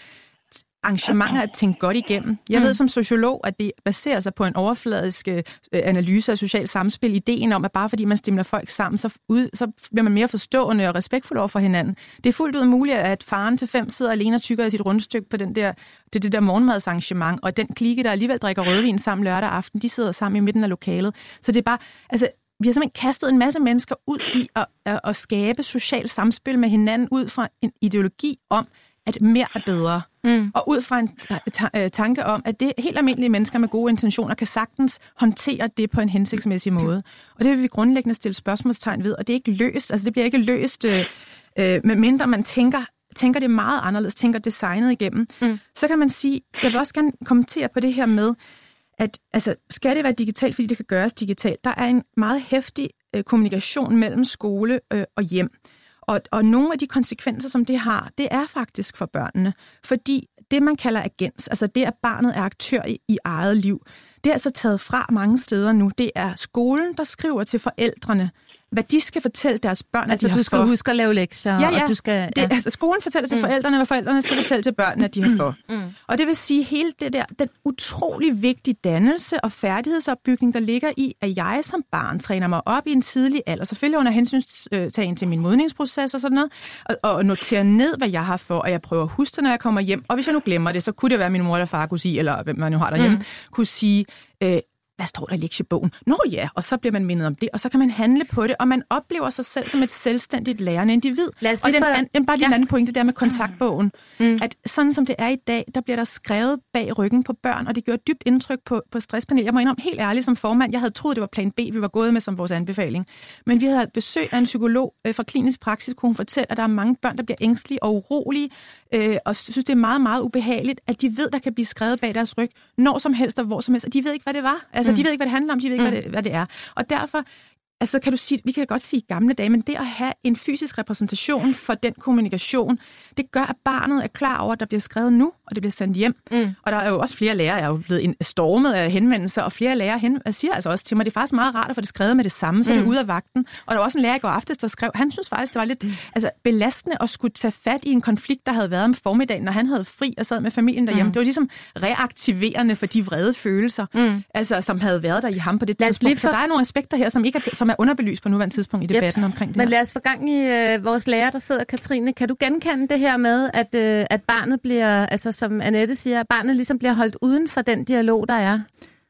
arrangementer at tænke godt igennem. Jeg ved som sociolog, at det baserer sig på en overfladisk øh, analyse af socialt samspil. Ideen om, at bare fordi man stimler folk sammen, så, ud, så bliver man mere forstående og respektfuld over for hinanden. Det er fuldt ud muligt, at faren til fem sidder alene og tykker i sit rundstykke på den der, det, det der morgenmadsarrangement, og den klike, der alligevel drikker rødvin sammen lørdag aften, de sidder sammen i midten af lokalet. Så det er bare, altså, vi har simpelthen kastet en masse mennesker ud i at, at, at skabe socialt samspil med hinanden ud fra en ideologi om, at mere er bedre. Mm. Og ud fra en t- tanke om, at det helt almindelige mennesker med gode intentioner kan sagtens håndtere det på en hensigtsmæssig måde. Og det vil vi grundlæggende stille spørgsmålstegn ved, og det er ikke løst. Altså det bliver ikke løst, øh, øh, medmindre man tænker, tænker det meget anderledes, tænker designet igennem. Mm. Så kan man sige, jeg vil også gerne kommentere på det her med, at altså, skal det være digitalt, fordi det kan gøres digitalt? Der er en meget heftig øh, kommunikation mellem skole øh, og hjem. Og, og nogle af de konsekvenser, som det har, det er faktisk for børnene. Fordi det, man kalder agens, altså det, at barnet er aktør i, i eget liv, det er altså taget fra mange steder nu. Det er skolen, der skriver til forældrene, hvad de skal fortælle deres børn, altså, at de har du skal for. huske at lave lektier, ja, ja. og du skal... Ja. Det, altså, skolen fortæller til mm. forældrene, hvad forældrene skal fortælle til børnene, at de har for. Mm. Og det vil sige, hele det der, den utrolig vigtige dannelse og færdighedsopbygning, der ligger i, at jeg som barn træner mig op i en tidlig alder, selvfølgelig under hensynstagen til min modningsproces og sådan noget, og, og noterer ned, hvad jeg har for, og jeg prøver at huske det, når jeg kommer hjem. Og hvis jeg nu glemmer det, så kunne det være, at min mor eller far kunne sige, eller hvem man nu har derhjemme, mm. kunne sige... Øh, hvad står der i lektiebogen? Nå ja, og så bliver man mindet om det, og så kan man handle på det, og man oplever sig selv som et selvstændigt lærende individ. Og den, an, bare lige ja. en anden pointe, der med kontaktbogen, mm. at sådan som det er i dag, der bliver der skrevet bag ryggen på børn, og det gjorde dybt indtryk på, på stresspanel. Jeg må indrømme helt ærligt som formand, jeg havde troet, det var plan B, vi var gået med som vores anbefaling. Men vi havde besøg af en psykolog øh, fra klinisk praksis, kunne hun fortælle, at der er mange børn, der bliver ængstelige og urolige, øh, og synes, det er meget, meget ubehageligt, at de ved, der kan blive skrevet bag deres ryg, når som helst og hvor som helst, og de ved ikke, hvad det var. Altså, de ved ikke, hvad det handler om, de ved ikke, mm. hvad, det, hvad det er. Og derfor, altså kan du sige, vi kan godt sige gamle dage, men det at have en fysisk repræsentation for den kommunikation, det gør, at barnet er klar over, at der bliver skrevet nu, og det bliver sendt hjem. Mm. Og der er jo også flere lærere, jeg er jo blevet stormet af henvendelser, og flere lærere hen, siger altså også til mig, det er faktisk meget rart at få det skrevet med det samme, så mm. det er ude af vagten. Og der var også en lærer i går aftes, der skrev, han synes faktisk, det var lidt mm. altså, belastende at skulle tage fat i en konflikt, der havde været om formiddagen, når han havde fri og sad med familien derhjemme. Mm. Det var ligesom reaktiverende for de vrede følelser, mm. altså, som havde været der i ham på det tidspunkt. For... Så der er nogle aspekter her, som, ikke er, som er underbelyst på nuværende tidspunkt i debatten Jeps. omkring det Men her. lad os få gang i øh, vores lærer, der sidder, Katrine. Kan du genkende det her med, at, øh, at barnet bliver, altså som Annette siger, barnet ligesom bliver holdt uden for den dialog, der er?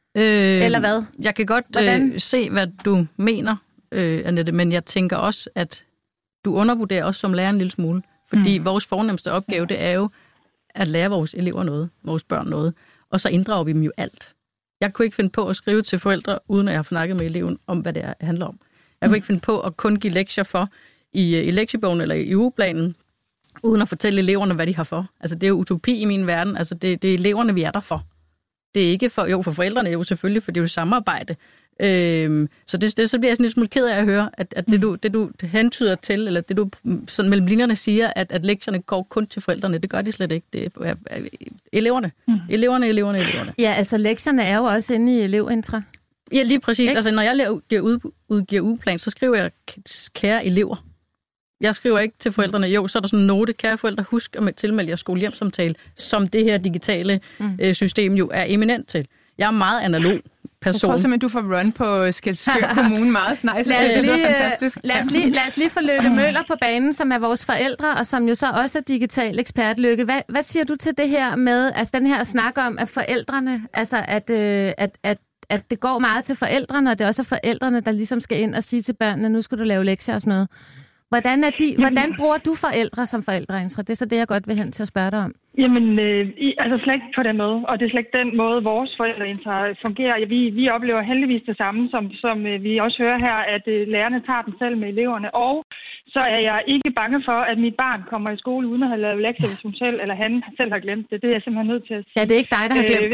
Øh, Eller hvad? Jeg kan godt øh, se, hvad du mener, øh, Annette, men jeg tænker også, at du undervurderer os som lærer en lille smule. Fordi mm. vores fornemmeste opgave, det er jo at lære vores elever noget, vores børn noget, og så inddrager vi dem jo alt. Jeg kunne ikke finde på at skrive til forældre, uden at jeg har snakket med eleven om, hvad det er, handler om. Jeg kunne ikke finde på at kun give lektier for i, i lektiebogen eller i ugeplanen, uden at fortælle eleverne, hvad de har for. Altså, det er jo utopi i min verden. Altså, det, det er eleverne, vi er der for. Det er ikke for, jo, for forældrene jo selvfølgelig, for det er jo samarbejde. Øhm, så, det, det, så bliver jeg sådan lidt smule ked af at høre, at, at det, du, det, du hentyder til, eller det, du sådan mellem linjerne siger, at, at lektierne går kun til forældrene, det gør de slet ikke. Det er, er eleverne. Mm. Eleverne, eleverne, eleverne. Ja, altså lektierne er jo også inde i elevintra. Ja, lige præcis. Altså, når jeg udgiver, ud, udgiver ugeplan, så skriver jeg kære elever. Jeg skriver ikke til forældrene, jo, så er der sådan en note, kære forældre, husk at tilmelde jer skole-hjem-samtale, som det her digitale mm. øh, system jo er eminent til. Jeg er meget analog person. Jeg tror simpelthen, du får run på Skælskør Kommune meget snart. Lad os, lige, lad, os lige, lad os lige få Lykke Møller på banen, som er vores forældre, og som jo så også er digital ekspert. Lykke, hvad, hvad siger du til det her med, altså den her snak om, at forældrene, altså at, øh, at, at at det går meget til forældrene, og det er også forældrene, der ligesom skal ind og sige til børnene, nu skal du lave lektier og sådan noget. Hvordan, er de, hvordan bruger du forældre som forældreintra? Det er så det, jeg godt vil hen til at spørge dig om. Jamen, øh, i, altså slet ikke på den måde, og det er slet ikke den måde, vores forældreintra fungerer. Ja, vi, vi oplever heldigvis det samme, som, som øh, vi også hører her, at øh, lærerne tager den selv med eleverne, og så er jeg ikke bange for, at mit barn kommer i skole uden at have lavet lektier, hvis hun selv eller han selv har glemt det. Det er jeg simpelthen nødt til at sige. Ja, det er ikke dig, der har glemt øh, det.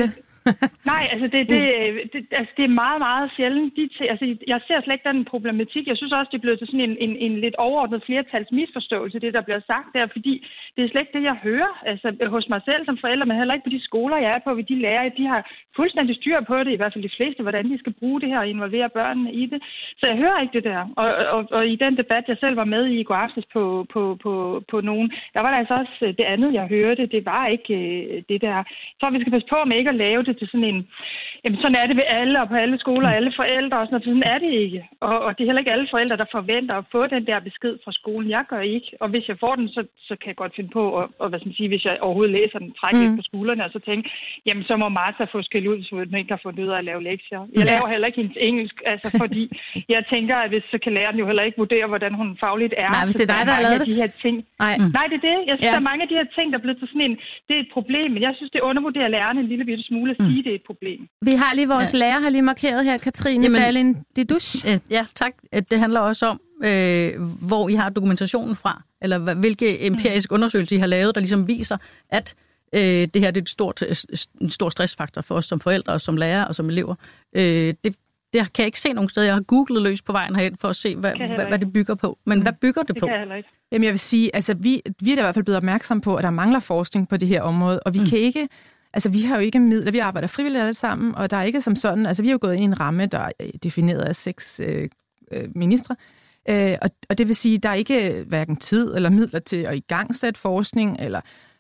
Nej, altså det, det, det, altså det er meget, meget sjældent. De t- altså jeg ser slet ikke den problematik. Jeg synes også, det er blevet til sådan en, en, en lidt overordnet flertals misforståelse, det der bliver sagt der, fordi det er slet ikke det, jeg hører altså, hos mig selv som forælder, men heller ikke på de skoler, jeg er på, hvor de lærer, de har fuldstændig styr på det, i hvert fald de fleste, hvordan de skal bruge det her og involvere børnene i det. Så jeg hører ikke det der. Og, og, og i den debat, jeg selv var med i i går aftes på, på, på, på nogen, der var der altså også det andet, jeg hørte. Det var ikke øh, det der. Så vi skal passe på med ikke at lave det til sådan en, jamen sådan er det ved alle og på alle skoler og alle forældre og sådan noget. Sådan er det ikke. Og, og det er heller ikke alle forældre, der forventer at få den der besked fra skolen. Jeg gør ikke. Og hvis jeg får den, så, så kan jeg godt finde på, og, og hvad skal man sige, hvis jeg overhovedet læser den, trække mm. lidt på skuldrene og så tænke, jamen så må Martha få skæld ud, så hun ikke har fundet ud af at lave lektier. Jeg laver heller ikke hendes engelsk, altså fordi jeg tænker, at hvis så kan læreren jo heller ikke vurdere, hvordan hun fagligt er. Nej, hvis det er dig, der har lavet de her ting. Nej. Mm. Nej, det er det. Jeg synes, ja. der er mange af de her ting, der er blevet til sådan en, det er et problem, men jeg synes, det undervurderer lærerne en lille bitte smule at sige, mm. det er et problem. Vi har lige vores ja. lærer har lige markeret her, Katrine Dalin Didusch. Ja, tak. Det handler også om, øh, hvor I har dokumentationen fra, eller hvilke empiriske mm. undersøgelser I har lavet, der ligesom viser, at øh, det her det er et stort, en stor stressfaktor for os som forældre, og som lærere og som elever. Øh, det Det kan jeg ikke se nogen steder. Jeg har googlet løs på vejen herhen for at se, hvad, hvad, hvad det bygger på. Men mm. hvad bygger det, det på? Jamen jeg vil sige, altså vi, vi er da i hvert fald blevet opmærksom på, at der mangler forskning på det her område, og vi mm. kan ikke, altså vi har jo ikke midler, vi arbejder frivilligt alle sammen, og der er ikke som sådan, altså vi har jo gået ind i en ramme, der er defineret af seks øh, øh, ministre, øh, og, og det vil sige, der er ikke hverken tid eller midler til at igangsætte forskning, eller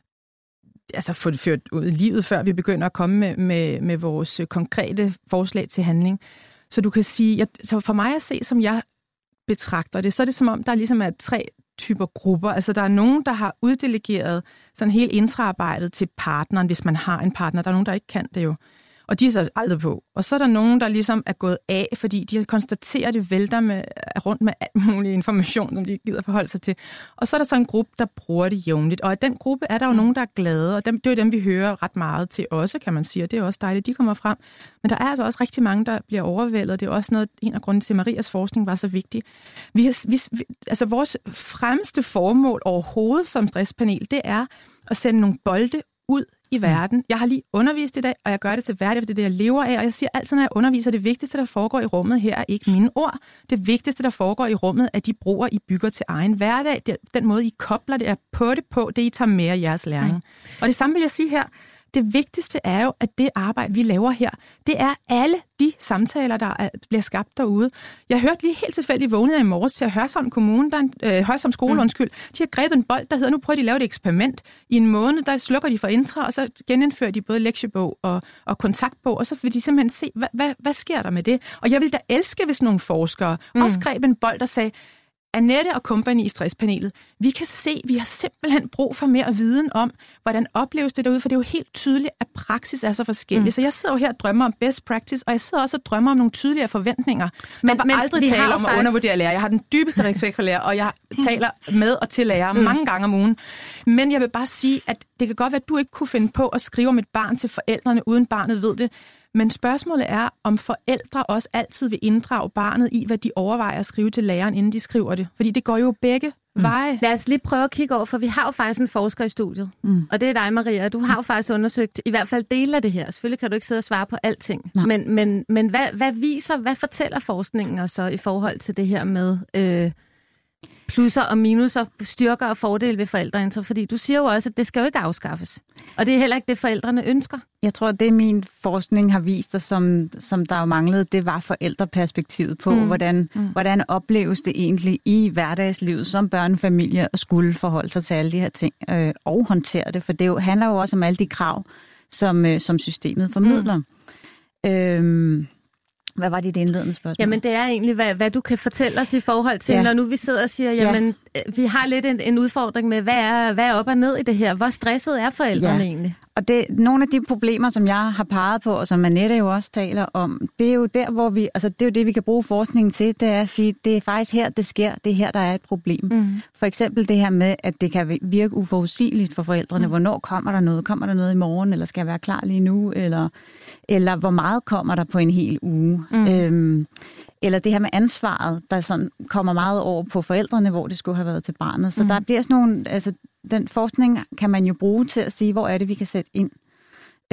altså få det ført ud i livet, før vi begynder at komme med, med, med vores konkrete forslag til handling. Så du kan sige, jeg, så for mig at se, som jeg betragter det, så er det som om, der ligesom er tre typer grupper. Altså der er nogen, der har uddelegeret sådan helt intraarbejdet til partneren, hvis man har en partner. Der er nogen, der ikke kan det jo. Og de er så aldrig på. Og så er der nogen, der ligesom er gået af, fordi de har konstateret, at det vælter med, rundt med alt mulig information, som de gider forholde sig til. Og så er der så en gruppe, der bruger det jævnligt. Og i den gruppe er der jo mm. nogen, der er glade, og dem, det er dem, vi hører ret meget til også, kan man sige. Og det er også dejligt, de kommer frem. Men der er altså også rigtig mange, der bliver overvældet. Det er også noget, en af grunden til, at Marias forskning var så vigtig. Vi har, vi, altså vores fremmeste formål overhovedet som stresspanel, det er at sende nogle bolde ud i verden. Jeg har lige undervist i dag, og jeg gør det til hverdag, for det er det, jeg lever af, og jeg siger altid, når jeg underviser, det vigtigste, der foregår i rummet her, er ikke mine ord. Det vigtigste, der foregår i rummet, er de broer, I bygger til egen hverdag. Det, den måde, I kobler det, er på det på, det I tager med af jeres læring. Mm. Og det samme vil jeg sige her. Det vigtigste er jo, at det arbejde, vi laver her, det er alle de samtaler, der er, bliver skabt derude. Jeg hørte lige helt tilfældigt vågnet i morges til at Hørsholm Kommune, der er en, øh, Hørsholm Skole, mm. undskyld, de har grebet en bold, der hedder, nu prøver de at lave et eksperiment. I en måned, der slukker de for intra, og så genindfører de både lektiebog og, og kontaktbog, og så vil de simpelthen se, hvad, hvad, hvad sker der med det? Og jeg vil da elske, hvis nogle forskere mm. også greb en bold, der sagde, Annette og kompagni i stresspanelet, vi kan se, vi har simpelthen brug for mere viden om, hvordan opleves det derude, for det er jo helt tydeligt, at praksis er så forskellig. Mm. Så jeg sidder jo her og drømmer om best practice, og jeg sidder også og drømmer om nogle tydeligere forventninger. Men, man vil aldrig tale om faktisk at undervurdere lærer. Jeg har den dybeste respekt for lærer, og jeg taler med og til lærer mm. mange gange om ugen. Men jeg vil bare sige, at det kan godt være, at du ikke kunne finde på at skrive om et barn til forældrene, uden barnet ved det. Men spørgsmålet er, om forældre også altid vil inddrage barnet i, hvad de overvejer at skrive til læreren, inden de skriver det. Fordi det går jo begge mm. veje. Lad os lige prøve at kigge over, for vi har jo faktisk en forsker i studiet. Mm. Og det er dig, Maria. Du har jo faktisk undersøgt i hvert fald dele af det her. Selvfølgelig kan du ikke sidde og svare på alting. Nej. Men, men, men hvad, hvad viser, hvad fortæller forskningen os så i forhold til det her med øh, plusser og minuser, styrker og fordele ved forældreintra? Fordi du siger jo også, at det skal jo ikke afskaffes. Og det er heller ikke det, forældrene ønsker. Jeg tror, at det min forskning har vist, og som, som der jo manglede, det var forældreperspektivet på, mm. hvordan, mm. hvordan opleves det egentlig i hverdagslivet som børnefamilie og skulle forholde sig til alle de her ting øh, og håndtere det. For det jo, handler jo også om alle de krav, som, øh, som systemet formidler. Mm. Øhm, Hvad var dit indledende spørgsmål? Jamen det er egentlig, hvad, hvad du kan fortælle os i forhold til, ja. Når nu vi sidder og siger, jamen ja. vi har lidt en, en udfordring med, hvad er, hvad er op og ned i det her? Hvor stresset er forældrene ja. egentlig? Og det, nogle af de problemer, som jeg har peget på, og som Annette jo også taler om, det er jo der, hvor vi, altså det er jo det, vi kan bruge forskningen til, det er at sige, det er faktisk her, det sker, det er her, der er et problem. Mm. For eksempel det her med, at det kan virke uforudsigeligt for forældrene, mm. hvornår kommer der noget? Kommer der noget i morgen, eller skal jeg være klar lige nu, eller... Eller hvor meget kommer der på en hel uge? Mm. Øhm, eller det her med ansvaret, der sådan kommer meget over på forældrene, hvor det skulle have været til barnet. Så mm. der bliver sådan nogle, altså den forskning kan man jo bruge til at sige, hvor er det, vi kan sætte ind.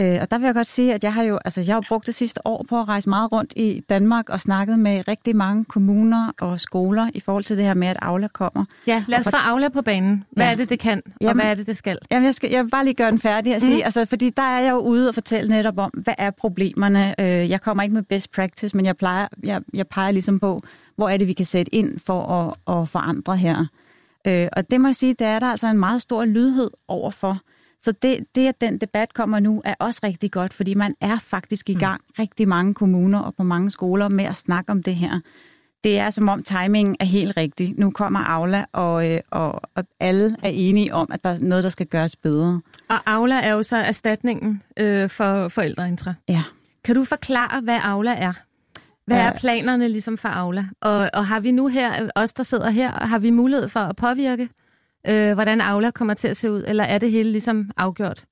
Øh, og der vil jeg godt sige, at jeg har jo altså, jeg har brugt det sidste år på at rejse meget rundt i Danmark og snakket med rigtig mange kommuner og skoler i forhold til det her med, at Aula kommer. Ja, lad os for... få Aula på banen. Hvad ja. er det, det kan, og jamen, hvad er det, det skal? Jamen, jeg, skal, jeg vil bare lige gøre den færdig og sige, mm. altså, fordi der er jeg jo ude og fortælle netop om, hvad er problemerne. Øh, jeg kommer ikke med best practice, men jeg, plejer, jeg, jeg peger ligesom på, hvor er det, vi kan sætte ind for at, at forandre her. Øh, og det må jeg sige, det er der altså en meget stor lydhed overfor. Så det, det, at den debat kommer nu, er også rigtig godt, fordi man er faktisk i gang mm. rigtig mange kommuner og på mange skoler med at snakke om det her. Det er som om timingen er helt rigtig. Nu kommer Aula, og, og, og alle er enige om, at der er noget, der skal gøres bedre. Og Aula er jo så erstatningen øh, for forældreintra. Ja. Kan du forklare, hvad Aula er? Hvad er planerne ligesom for Aula? Og, og har vi nu her, os der sidder her, har vi mulighed for at påvirke, øh, hvordan Aula kommer til at se ud? Eller er det hele ligesom afgjort?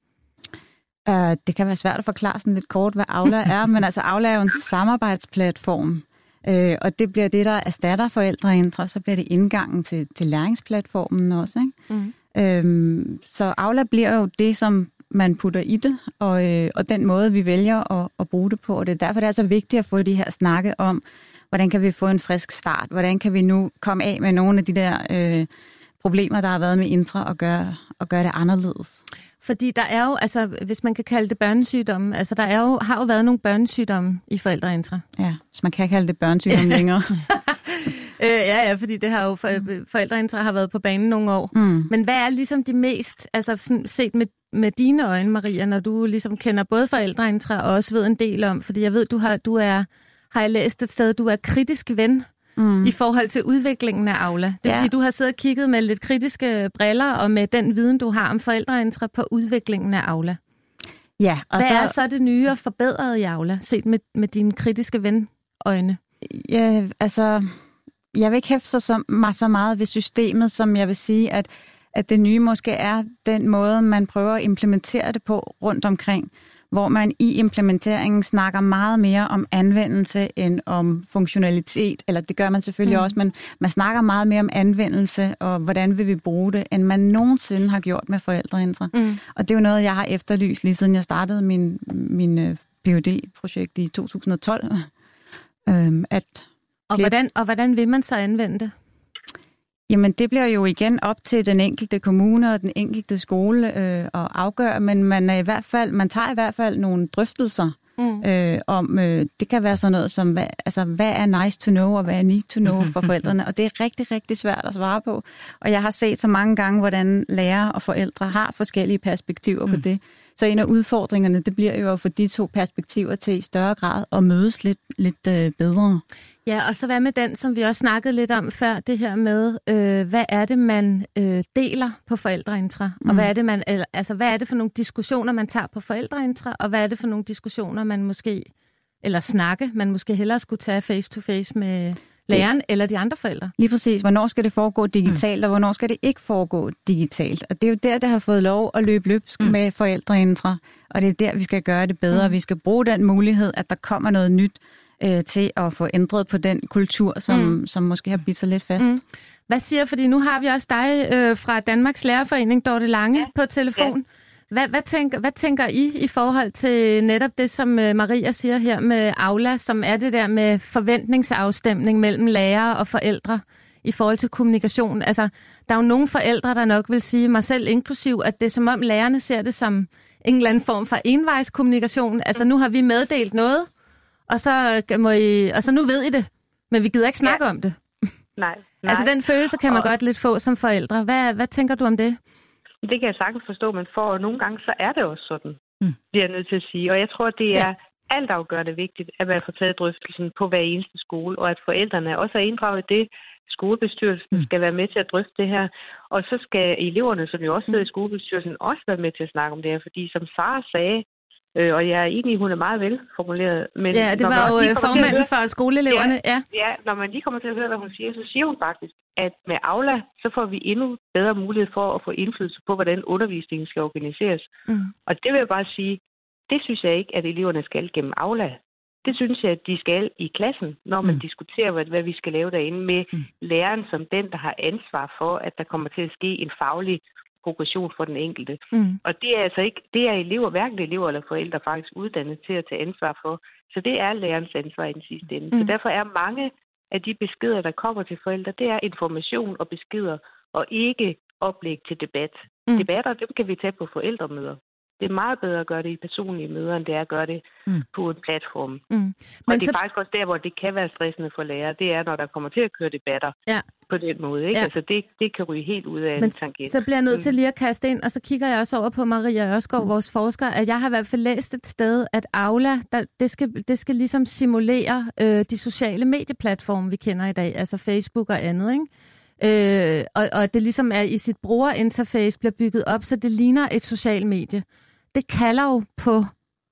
Uh, det kan være svært at forklare sådan lidt kort, hvad Aula er, men altså Aula er jo en samarbejdsplatform. Uh, og det bliver det, der erstatter forældreintra, så bliver det indgangen til, til læringsplatformen også. Ikke? Mm. Uh, så Aula bliver jo det, som man putter i det, og, øh, og den måde, vi vælger at, at bruge det på. Og det er derfor, det er så vigtigt at få de her snakke om, hvordan kan vi få en frisk start? Hvordan kan vi nu komme af med nogle af de der øh, problemer, der har været med intra, og gøre, og gøre det anderledes? Fordi der er jo, altså hvis man kan kalde det børnesygdomme, altså der er jo, har jo været nogle børnesygdomme i forældreintra. Ja, så man kan kalde det børnesygdomme længere. Øh, ja, ja, fordi det har jo for, forældreintra har været på banen nogle år. Mm. Men hvad er ligesom de mest, altså sådan, set med, med dine øjne, Maria, når du ligesom kender både forældreintra og også ved en del om, fordi jeg ved, du har, du er, har jeg læst et sted, du er kritisk ven mm. i forhold til udviklingen af Aula. Det vil ja. sige, du har siddet og kigget med lidt kritiske briller og med den viden, du har om forældreintra på udviklingen af Aula. Ja, og hvad så... er så det nye og forbedrede i Aula, set med, med dine kritiske ven-øjne? Ja, altså... Jeg vil ikke hæfte så, så meget ved systemet, som jeg vil sige, at, at det nye måske er den måde, man prøver at implementere det på rundt omkring, hvor man i implementeringen snakker meget mere om anvendelse end om funktionalitet, eller det gør man selvfølgelig mm. også, men man snakker meget mere om anvendelse, og hvordan vil vi bruge det, end man nogensinde har gjort med forældreintra. Mm. Og det er jo noget, jeg har efterlyst lige siden jeg startede min, min P H D-projekt i to tusind og tolv, øhm, at Og hvordan, og hvordan vil man så anvende det? Jamen, det bliver jo igen op til den enkelte kommune og den enkelte skole øh, at afgøre, men man, er i hvert fald, man tager i hvert fald nogle drøftelser mm. øh, om, øh, det kan være sådan noget som, hvad, altså, hvad er nice to know og hvad er need to know for forældrene, og det er rigtig, rigtig svært at svare på. Og jeg har set så mange gange, hvordan lærere og forældre har forskellige perspektiver mm. på det. Så en af udfordringerne, det bliver jo at få de to perspektiver til i større grad at mødes lidt, lidt øh, bedre. Ja, og så hvad med den, som vi også snakkede lidt om før, det her med, øh, hvad er det, man øh, deler på forældreintra? Mm. Og hvad er det, man, altså, hvad er det for nogle diskussioner, man tager på forældreintra? Og hvad er det for nogle diskussioner, man måske, eller snakke, man måske hellere skulle tage face-to-face med læreren det. Eller de andre forældre? Lige præcis. Hvornår skal det foregå digitalt, mm. og hvornår skal det ikke foregå digitalt? Og det er jo der, det har fået lov at løbe løbsk mm. med forældreintra. Og det er der, vi skal gøre det bedre. Mm. Vi skal bruge den mulighed, at der kommer noget nyt, til at få ændret på den kultur, som, mm. som måske har bidt sig lidt fast. Mm. Hvad siger, fordi nu har vi også dig øh, fra Danmarks Lærerforening, Dorte Lange, ja. på telefon. Ja. Hvad, hvad, tænker, hvad tænker I i forhold til netop det, som øh, Maria siger her med Aula, som er det der med forventningsafstemning mellem lærere og forældre i forhold til kommunikation? Altså, der er jo nogle forældre, der nok vil sige, mig selv inklusiv, at det er som om lærerne ser det som en eller anden form for envejskommunikation. Altså, nu har vi meddelt noget, Og så, må I, og så nu ved I det, men vi gider ikke snakke ja. om det. Nej, nej. Altså den følelse kan man og... godt lidt få som forældre. Hvad, hvad tænker du om det? Det kan jeg sagtens forstå, men for nogle gange så er det også sådan, mm. det er jeg nødt til at sige. Og jeg tror, det er ja. altafgørende vigtigt, at man får taget drøftelsen på hver eneste skole, og at forældrene også er inddraget i det. Skolebestyrelsen mm. skal være med til at drøfte det her. Og så skal eleverne, som jo også sidder i skolebestyrelsen, også være med til at snakke om det her. Fordi som Sara sagde, Øh, og jeg er enig, hun er meget velformuleret. Men ja, det var jo formanden for skoleeleverne. Ja, ja. ja, når man lige kommer til at høre, hvad hun siger, så siger hun faktisk, at med Aula, så får vi endnu bedre mulighed for at få indflydelse på, hvordan undervisningen skal organiseres. Mm. Og det vil jeg bare sige, det synes jeg ikke, at eleverne skal gennem Aula. Det synes jeg, at de skal i klassen, når man mm. diskuterer, hvad, hvad vi skal lave derinde med mm. læreren som den, der har ansvar for, at der kommer til at ske en faglig progression for den enkelte. Mm. Og det er altså ikke, det er elever, hverken elever eller forældre faktisk uddannet til at tage ansvar for. Så det er lærerens ansvar i den sidste ende. Mm. Så derfor er mange af de beskeder, der kommer til forældre, det er information og beskeder, og ikke oplæg til debat. Mm. Debatter, dem kan vi tage på forældremøder. Det er meget bedre at gøre det i personlige møder, end det er at gøre det mm. på en platform. Mm. Men og det er så... faktisk også der, hvor det kan være stressende for lærere. Det er, når der kommer til at køre debatter ja. på den måde. Ikke? Ja. Altså det, det kan ryge helt ud af Men en tangent. Så bliver jeg nødt til lige at kaste ind, og så kigger jeg også over på Maria Ørskov, mm. vores forsker, at jeg har i hvert fald læst et sted, at Aula, der, det, skal, det skal ligesom simulere øh, de sociale medieplatforme, vi kender i dag, altså Facebook og andet, ikke? Øh, og, og det ligesom er i sit brugerinterface bliver bygget op, så det ligner et socialt medie. Det kalder jo på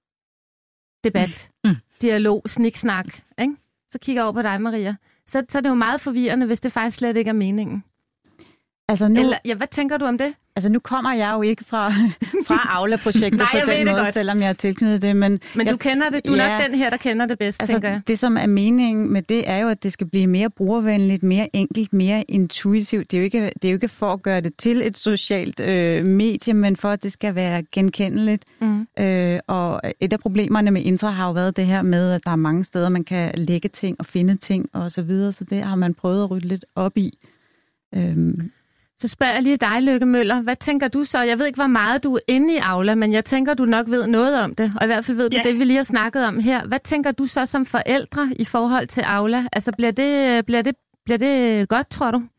debat, mm. Mm. dialog, sniksnak, ikke? Så kigger jeg over på dig, Maria. Så, så er det jo meget forvirrende, hvis det faktisk slet ikke er meningen. Altså nu, Eller, ja, hvad tænker du om det? Altså nu kommer jeg jo ikke fra, fra Aula-projektet på den måde, godt. selvom jeg har tilknyttet det. Men, men jeg, du kender det. Du er ja, nok den her, der kender det bedst, altså, tænker jeg. Det, som er meningen med det, er jo, at det skal blive mere brugervenligt, mere enkelt, mere intuitivt. Det er jo ikke, det er jo ikke for at gøre det til et socialt øh, medie, men for at det skal være genkendeligt. Mm. Øh, og et af problemerne med Intra har jo været det her med, at der er mange steder, man kan lægge ting og finde ting og så videre. Så det har man prøvet at rydde lidt op i. Øhm, Så spørger jeg lige dig, Lykke Møller. Hvad tænker du så? Jeg ved ikke, hvor meget du er inde i Aula, men jeg tænker, du nok ved noget om det. Og i hvert fald ved du ja. det, vi lige har snakket om her. Hvad tænker du så som forældre i forhold til Aula? Altså, bliver det, bliver det, bliver det godt, tror du?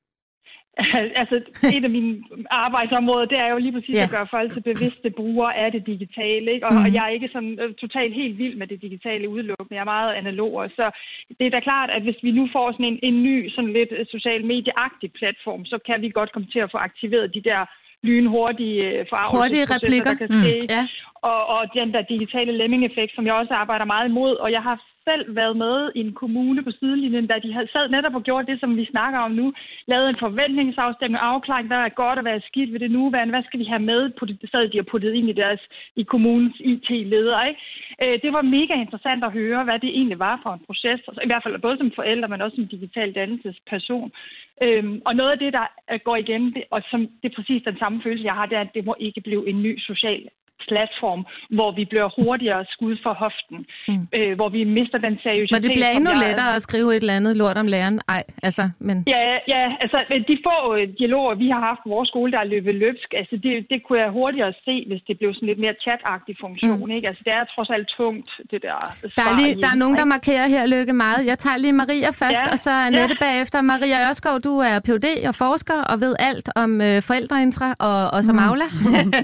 Altså, et af mine arbejdsområder, det er jo lige præcis ja. at gøre folk til bevidste brugere af det digitale, ikke? Og, mm. og jeg er ikke sådan uh, totalt helt vild med det digitale udelukkende. Jeg er meget analog, så det er da klart, at hvis vi nu får sådan en, en ny, sådan lidt social medieagtig platform, så kan vi godt komme til at få aktiveret de der lynhurtige forarvelsesprocesser, der kan ske. Mm. Ja. Og, og den der digitale lemming-effekt, som jeg også arbejder meget imod, og jeg har selv været med i en kommune på sidelinjen, da de havde sad netop og gjort det, som vi snakker om nu, lavet en forventningsafstemning og afklaring, hvad er godt og hvad er skidt ved det nuværende, hvad skal vi have med, det sad de og puttet ind i deres i kommunens I T-ledere, ikke? Det var mega interessant at høre, hvad det egentlig var for en proces, i hvert fald både som forælder, men også som digital dannelsesperson. Og noget af det, der går igen, det, og som det er præcis den samme følelse, jeg har, det er, at det må ikke blive en ny social platform, hvor vi bliver hurtigere skud for hoften, mm. øh, hvor vi mister den seriøsitet. Men det bliver endnu jeg... lettere at skrive et eller andet lort om læreren. Ej, altså, men... Ja, ja, altså, de få dialoger, vi har haft på vores skole, der er løbet løbsk, altså, det, det kunne jeg hurtigere se, hvis det blev sådan lidt mere chat-agtig funktion, mm. ikke? Altså, det er trods alt tungt, det der Der er, lige, der er nogen, der markerer her, Lykke, meget. Jeg tager lige Maria først, ja. og så Annette ja. bagefter. Maria Ørskov, du er P H D og forsker, og ved alt om øh, forældreintra og, og som mm. Aula.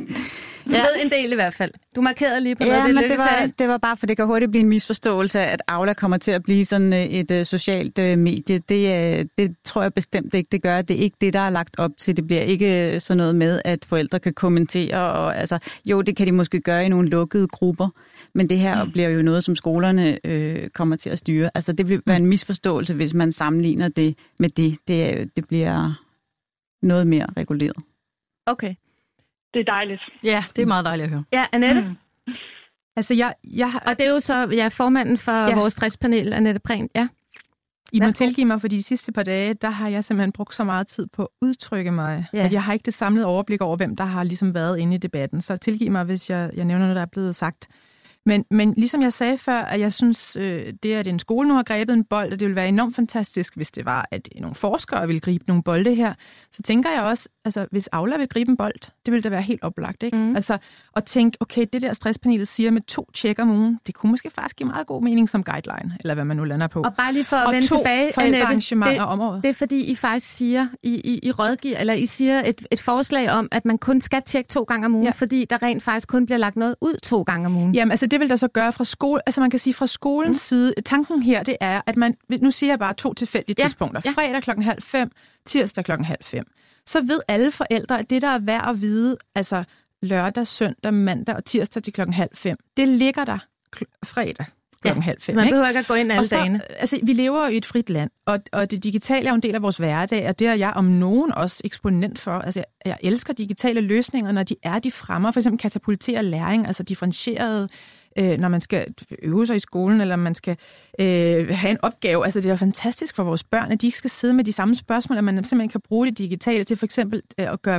Du ja. ved en del i hvert fald. Du markerede lige på ja, noget, det men det var, det var bare, for det kan hurtigt blive en misforståelse af, at Aula kommer til at blive sådan et uh, socialt uh, medie. Det, uh, det tror jeg bestemt ikke, det gør. Det er ikke det, der er lagt op til. Det bliver ikke sådan noget med, at forældre kan kommentere. Og, altså, jo, det kan de måske gøre i nogle lukkede grupper, men det her mm. bliver jo noget, som skolerne uh, kommer til at styre. Altså, det vil være en misforståelse, hvis man sammenligner det med det. Det, det bliver noget mere reguleret. Okay. Det er dejligt. Ja, det er meget dejligt at høre. Ja, Annette? Mm. Altså, jeg, jeg har... Og det er jo så ja, formanden for ja. vores stresspanel, Annette Prehn. Ja. I må tilgive mig, for de sidste par dage, der har jeg simpelthen brugt så meget tid på at udtrykke mig, ja. at jeg har ikke det samlede overblik over, hvem der har ligesom været inde i debatten. Så tilgiv mig, hvis jeg, jeg nævner noget, der er blevet sagt. Men, men ligesom jeg sagde før, at jeg synes, øh, det at en skole nu har grebet en bold, og det ville være enormt fantastisk, hvis det var, at nogle forskere ville gribe nogle bolde her, så tænker jeg også, altså hvis Aula vil gribe en bold, det ville da være helt oplagt, ikke? Mm. Altså at tænke, okay, det der stresspanelet siger med to tjek om ugen, det kunne måske faktisk give meget god mening som guideline, eller hvad man nu lander på. Og bare lige for at og vende tilbage, Annette, det, om året. det er fordi, I faktisk siger, I, I, I rådgiver, eller I siger et, et forslag om, at man kun skal tjekke to gange om ugen, ja. fordi der rent faktisk kun bliver lagt noget ud to gange om ugen. Jamen, altså det vil der så gøre fra skole, altså man kan sige fra skolens mm. side, tanken her, det er, at man, nu siger jeg bare to tilfældige ja. tidspunkter, ja. fredag klokken halv fem, tirsdag klokken halv fem. Så ved alle forældre, at det, der er værd at vide, altså lørdag, søndag, mandag og tirsdag til klokken halv fem, det ligger der kl- fredag klokken ja, halv fem. Så man ikke? behøver ikke at gå ind alle så, dagene. Altså, vi lever jo i et frit land, og, og det digitale er jo en del af vores hverdag, og det er jeg om nogen også eksponent for. Altså, jeg, jeg elsker digitale løsninger, når de er, de fremmer, for eksempel katapulterer læring, altså differentieret, øh, når man skal øve sig i skolen, eller man skal øh, have en opgave. Altså, det er fantastisk for vores børn, at de ikke skal sidde med de samme spørgsmål, at man simpelthen kan bruge det digitale til for eksempel øh, at gøre dem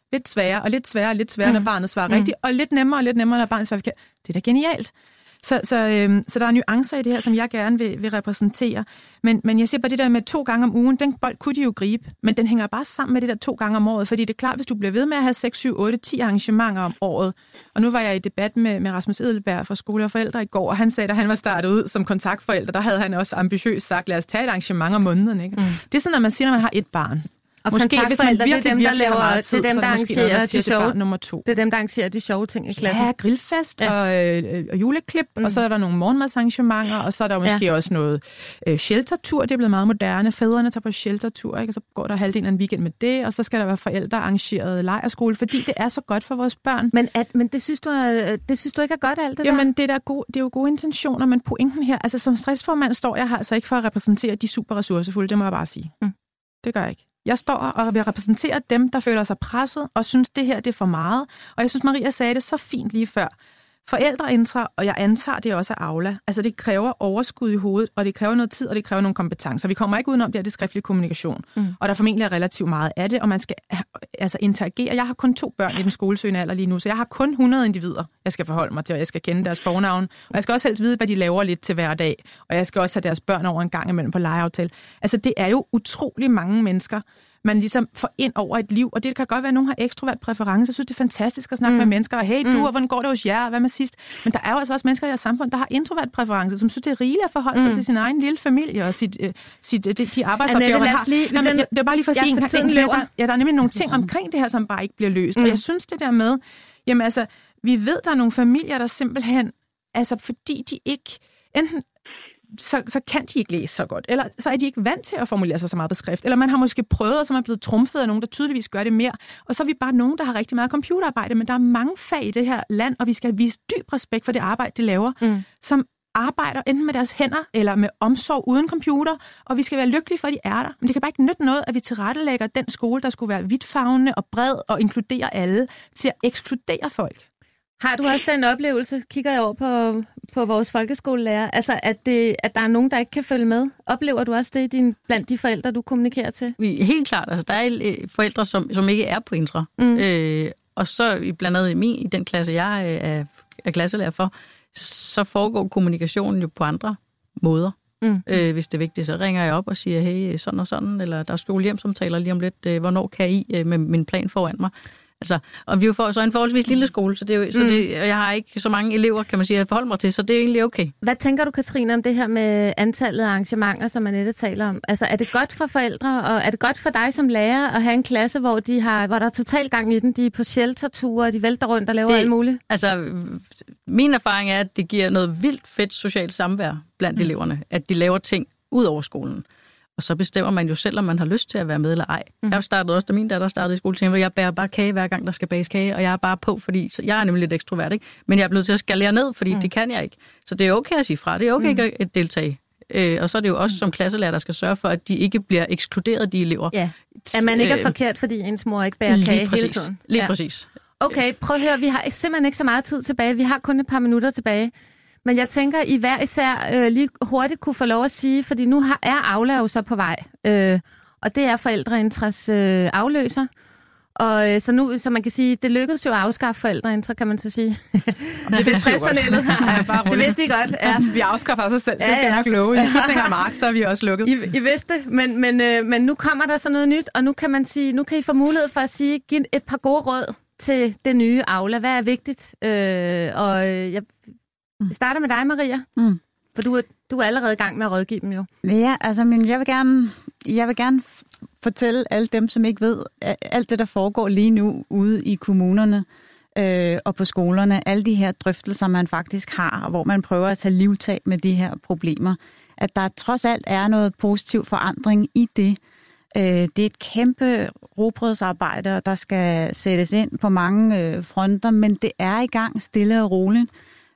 lidt sværere og lidt sværere og lidt sværere, mm. når barnet svarer mm. rigtigt, og lidt nemmere og lidt nemmere, når barnet svarer forkert. Det er da genialt. Så, så, øhm, så der er nuancer i det her, som jeg gerne vil, vil repræsentere. Men, men jeg siger bare det der med to gange om ugen, den bold kunne de jo gribe, men den hænger bare sammen med det der to gange om året, fordi det er klart, hvis du bliver ved med at have seks, syv, otte, ti arrangementer om året, og nu var jeg i debat med, med Rasmus Edelberg fra Skole og Forældre i går, og han sagde, at han var startet ud som kontaktforælder, der havde han også ambitiøst sagt, lad os tage et arrangement om måneden. Ikke? Mm. Det er sådan, at man siger, når man har et barn. Og kontaktforældre, det er dem, der laver, tid, det er dem, der arrangerer de sjove, nummer to. Det er dem, der arrangerer de sjove ting i klassen. Ja, grillfest ja. Og, øh, og juleklip, mm. og så er der nogle morgenmadsarrangementer, og så er der måske ja. også noget øh, sheltertur, det er blevet meget moderne. Fædrene tager på sheltertur, ikke? Og så går der halvdelen af en weekend med det, og så skal der være forældre arrangeret lejrskole, fordi det er så godt for vores børn. Men, at, men det, synes du er, det synes du ikke er godt, alt det Jamen, der? det er, gode, det er jo gode intentioner, men pointen her, altså som stressformand står jeg her altså ikke for at repræsentere de super ressourcefulde, det må jeg bare sige. Mm. Det gør jeg ikke. Jeg står og vil repræsentere dem, der føler sig presset og synes, det her det er for meget. Og jeg synes, Maria sagde det så fint lige før. Forældreintra, og jeg antager, det også er Aula. Altså, det kræver overskud i hovedet, og det kræver noget tid, og det kræver nogle kompetencer. Vi kommer ikke udenom det her, det skriftlige kommunikation. Mm. Og der formentlig er relativt meget af det, og man skal altså interagere. Jeg har kun to børn i den skolesøgende alder lige nu, så jeg har kun hundrede individer, jeg skal forholde mig til, og jeg skal kende deres fornavn. Og jeg skal også helst vide, hvad de laver lidt til hver dag. Og jeg skal også have deres børn over en gang imellem på legeaftale. Altså, det er jo utrolig mange mennesker, man ligesom får ind over et liv, og det kan godt være, at nogen har ekstrovert præference. Jeg synes, det er fantastisk at snakke mm. med mennesker, og hey, du, mm. og hvordan går det hos jer, og hvad med sidst? Men der er jo altså også mennesker i deres samfund, der har introvert præference, som synes, det er rigeligt at forholde sig mm. til sin egen lille familie, og sit, øh, sit, de, de arbejdsopgaver, man har. Lige, Nå, den, jeg, det er bare lige for at sige, ja, for en, der, ja, der er nemlig nogle ting omkring det her, som bare ikke bliver løst. Mm. Og jeg synes det der med, jamen altså, vi ved, der er nogle familier, der simpelthen, altså fordi de ikke, enten Så, så kan de ikke læse så godt, eller så er de ikke vant til at formulere sig så meget på skrift, eller man har måske prøvet, og så er man blevet trumfet af nogen, der tydeligvis gør det mere, og så er vi bare nogen, der har rigtig meget computerarbejde, men der er mange fag i det her land, og vi skal vise dyb respekt for det arbejde, de laver, mm. som arbejder enten med deres hænder, eller med omsorg uden computer, og vi skal være lykkelige for, at de er der. Men det kan bare ikke nytte noget, at vi tilrettelægger den skole, der skulle være vidtfavnende og bred, og inkludere alle, til at ekskludere folk. Har du også den oplevelse, kigger jeg over på, på vores folkeskolelærer, altså at, det, at der er nogen, der ikke kan følge med? Oplever du også det din, blandt de forældre, du kommunikerer til? Helt klart. Altså, der er forældre, som, som ikke er på intra. Mm. Øh, og så blandt andet i, min, i den klasse, jeg er, er klasselærer for, så foregår kommunikationen jo på andre måder. Mm. Øh, hvis det er vigtigt, så ringer jeg op og siger, hey, sådan og sådan, eller der er skolehjemsamtaler lige om lidt, øh, hvornår kan I øh, med min plan foran mig? Altså, og vi er jo så en forholdsvis lille skole, så, det er jo, mm. så det, og jeg har ikke så mange elever, kan man sige, at forholde mig til, så det er egentlig okay. Hvad tænker du, Katrine, om det her med antallet af arrangementer, som Annette taler om? Altså, er det godt for forældre, og er det godt for dig som lærer at have en klasse, hvor, de har, hvor der er total gang i den, de er på shelterture, de vælter rundt og laver det, alt muligt? Altså, min erfaring er, at det giver noget vildt fedt socialt samvær blandt mm. eleverne, at de laver ting ud over skolen. Og så bestemmer man jo selv, om man har lyst til at være med eller ej. Mm. Jeg startede også, da min datter startede i skoletiden, hvor jeg bærer bare kage hver gang, der skal bages kage, og jeg er bare på, fordi så jeg er nemlig lidt ekstrovert, ikke? Men jeg er blevet til at skalere ned, fordi mm. det kan jeg ikke. Så det er okay at sige fra, det er okay mm. at deltage. Øh, og så er det jo også som klasselærer, der skal sørge for, at de ikke bliver ekskluderet, de elever. Ja, at man ikke er forkert, fordi ens mor ikke bærer kage hele tiden. Lige ja. præcis. Okay, prøv at høre, vi har simpelthen ikke så meget tid tilbage. Vi har kun et par minutter tilbage. Men jeg tænker, I hver især øh, lige hurtigt kunne få lov at sige, fordi nu har, er Aula jo så på vej, øh, og det er forældreintras øh, afløser. Og øh, så nu, så man kan sige, det lykkedes jo at afskaffe forældreintra, kan man så sige. Det vidste stresspanelet. Det vidste I godt, ja. Vi afskaffer os selv, så ja, ja. skal jeg nok love. I slutningen af marts, så er vi også lukket. I, I vidste, men, men, øh, men nu kommer der så noget nyt, og nu kan man sige, nu kan I få mulighed for at sige, give et par gode råd til det nye Aula. Hvad er vigtigt? Øh, og jeg Jeg starter med dig, Maria, mm. for du er, du er allerede i gang med at rådgive dem jo. Ja, altså, men jeg vil gerne, jeg vil gerne fortælle alle dem, som ikke ved, alt det, der foregår lige nu ude i kommunerne øh, og på skolerne, alle de her drøftelser, man faktisk har, og hvor man prøver at tage livtag med de her problemer, at der trods alt er noget positiv forandring i det. Øh, det er et kæmpe rugbrødsarbejde, der skal sættes ind på mange øh, fronter, men det er i gang stille og roligt.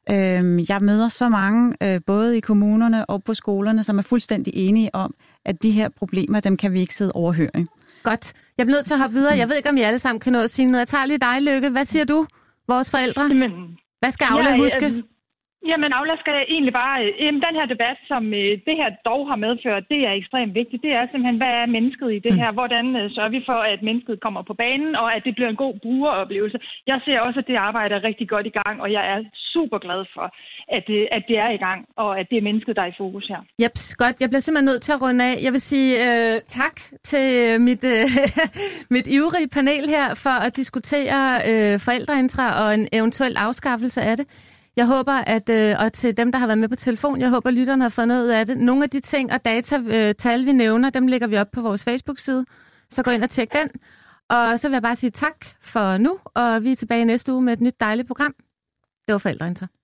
Jeg møder så mange, både i kommunerne og på skolerne, som er fuldstændig enige om, at de her problemer, dem kan vi ikke sidde overhøre. Godt. Jeg bliver nødt til at hoppe videre. Jeg ved ikke, om I alle sammen kan nå at sige noget. Jeg tager lige dig, Lykke. Hvad siger du, vores forældre? Hvad skal Aula ja, huske? Altså, Jamen, Aula skal egentlig bare... Øh, den her debat, som øh, det her dog har medført, det er ekstremt vigtigt. Det er simpelthen, hvad er mennesket i det her? Hvordan øh, sørger vi for, at mennesket kommer på banen, og at det bliver en god brugeroplevelse? Jeg ser også, at det arbejde er rigtig godt i gang, og jeg er super glad for, at, øh, at det er i gang, og at det er mennesket, der er i fokus her. Jeps, godt. Jeg bliver simpelthen nødt til at runde af. Jeg vil sige øh, tak til mit, øh, mit ivrige panel her for at diskutere øh, forældreintra og en eventuel afskaffelse af det. Jeg håber, at, øh, og til dem, der har været med på telefon, jeg håber, at lytterne har fundet noget ud af det. Nogle af de ting og datatal, øh, vi nævner, dem lægger vi op på vores Facebook-side. Så gå ind og tjek den. Og så vil jeg bare sige tak for nu, og vi er tilbage næste uge med et nyt dejligt program. Det var Forældreintra.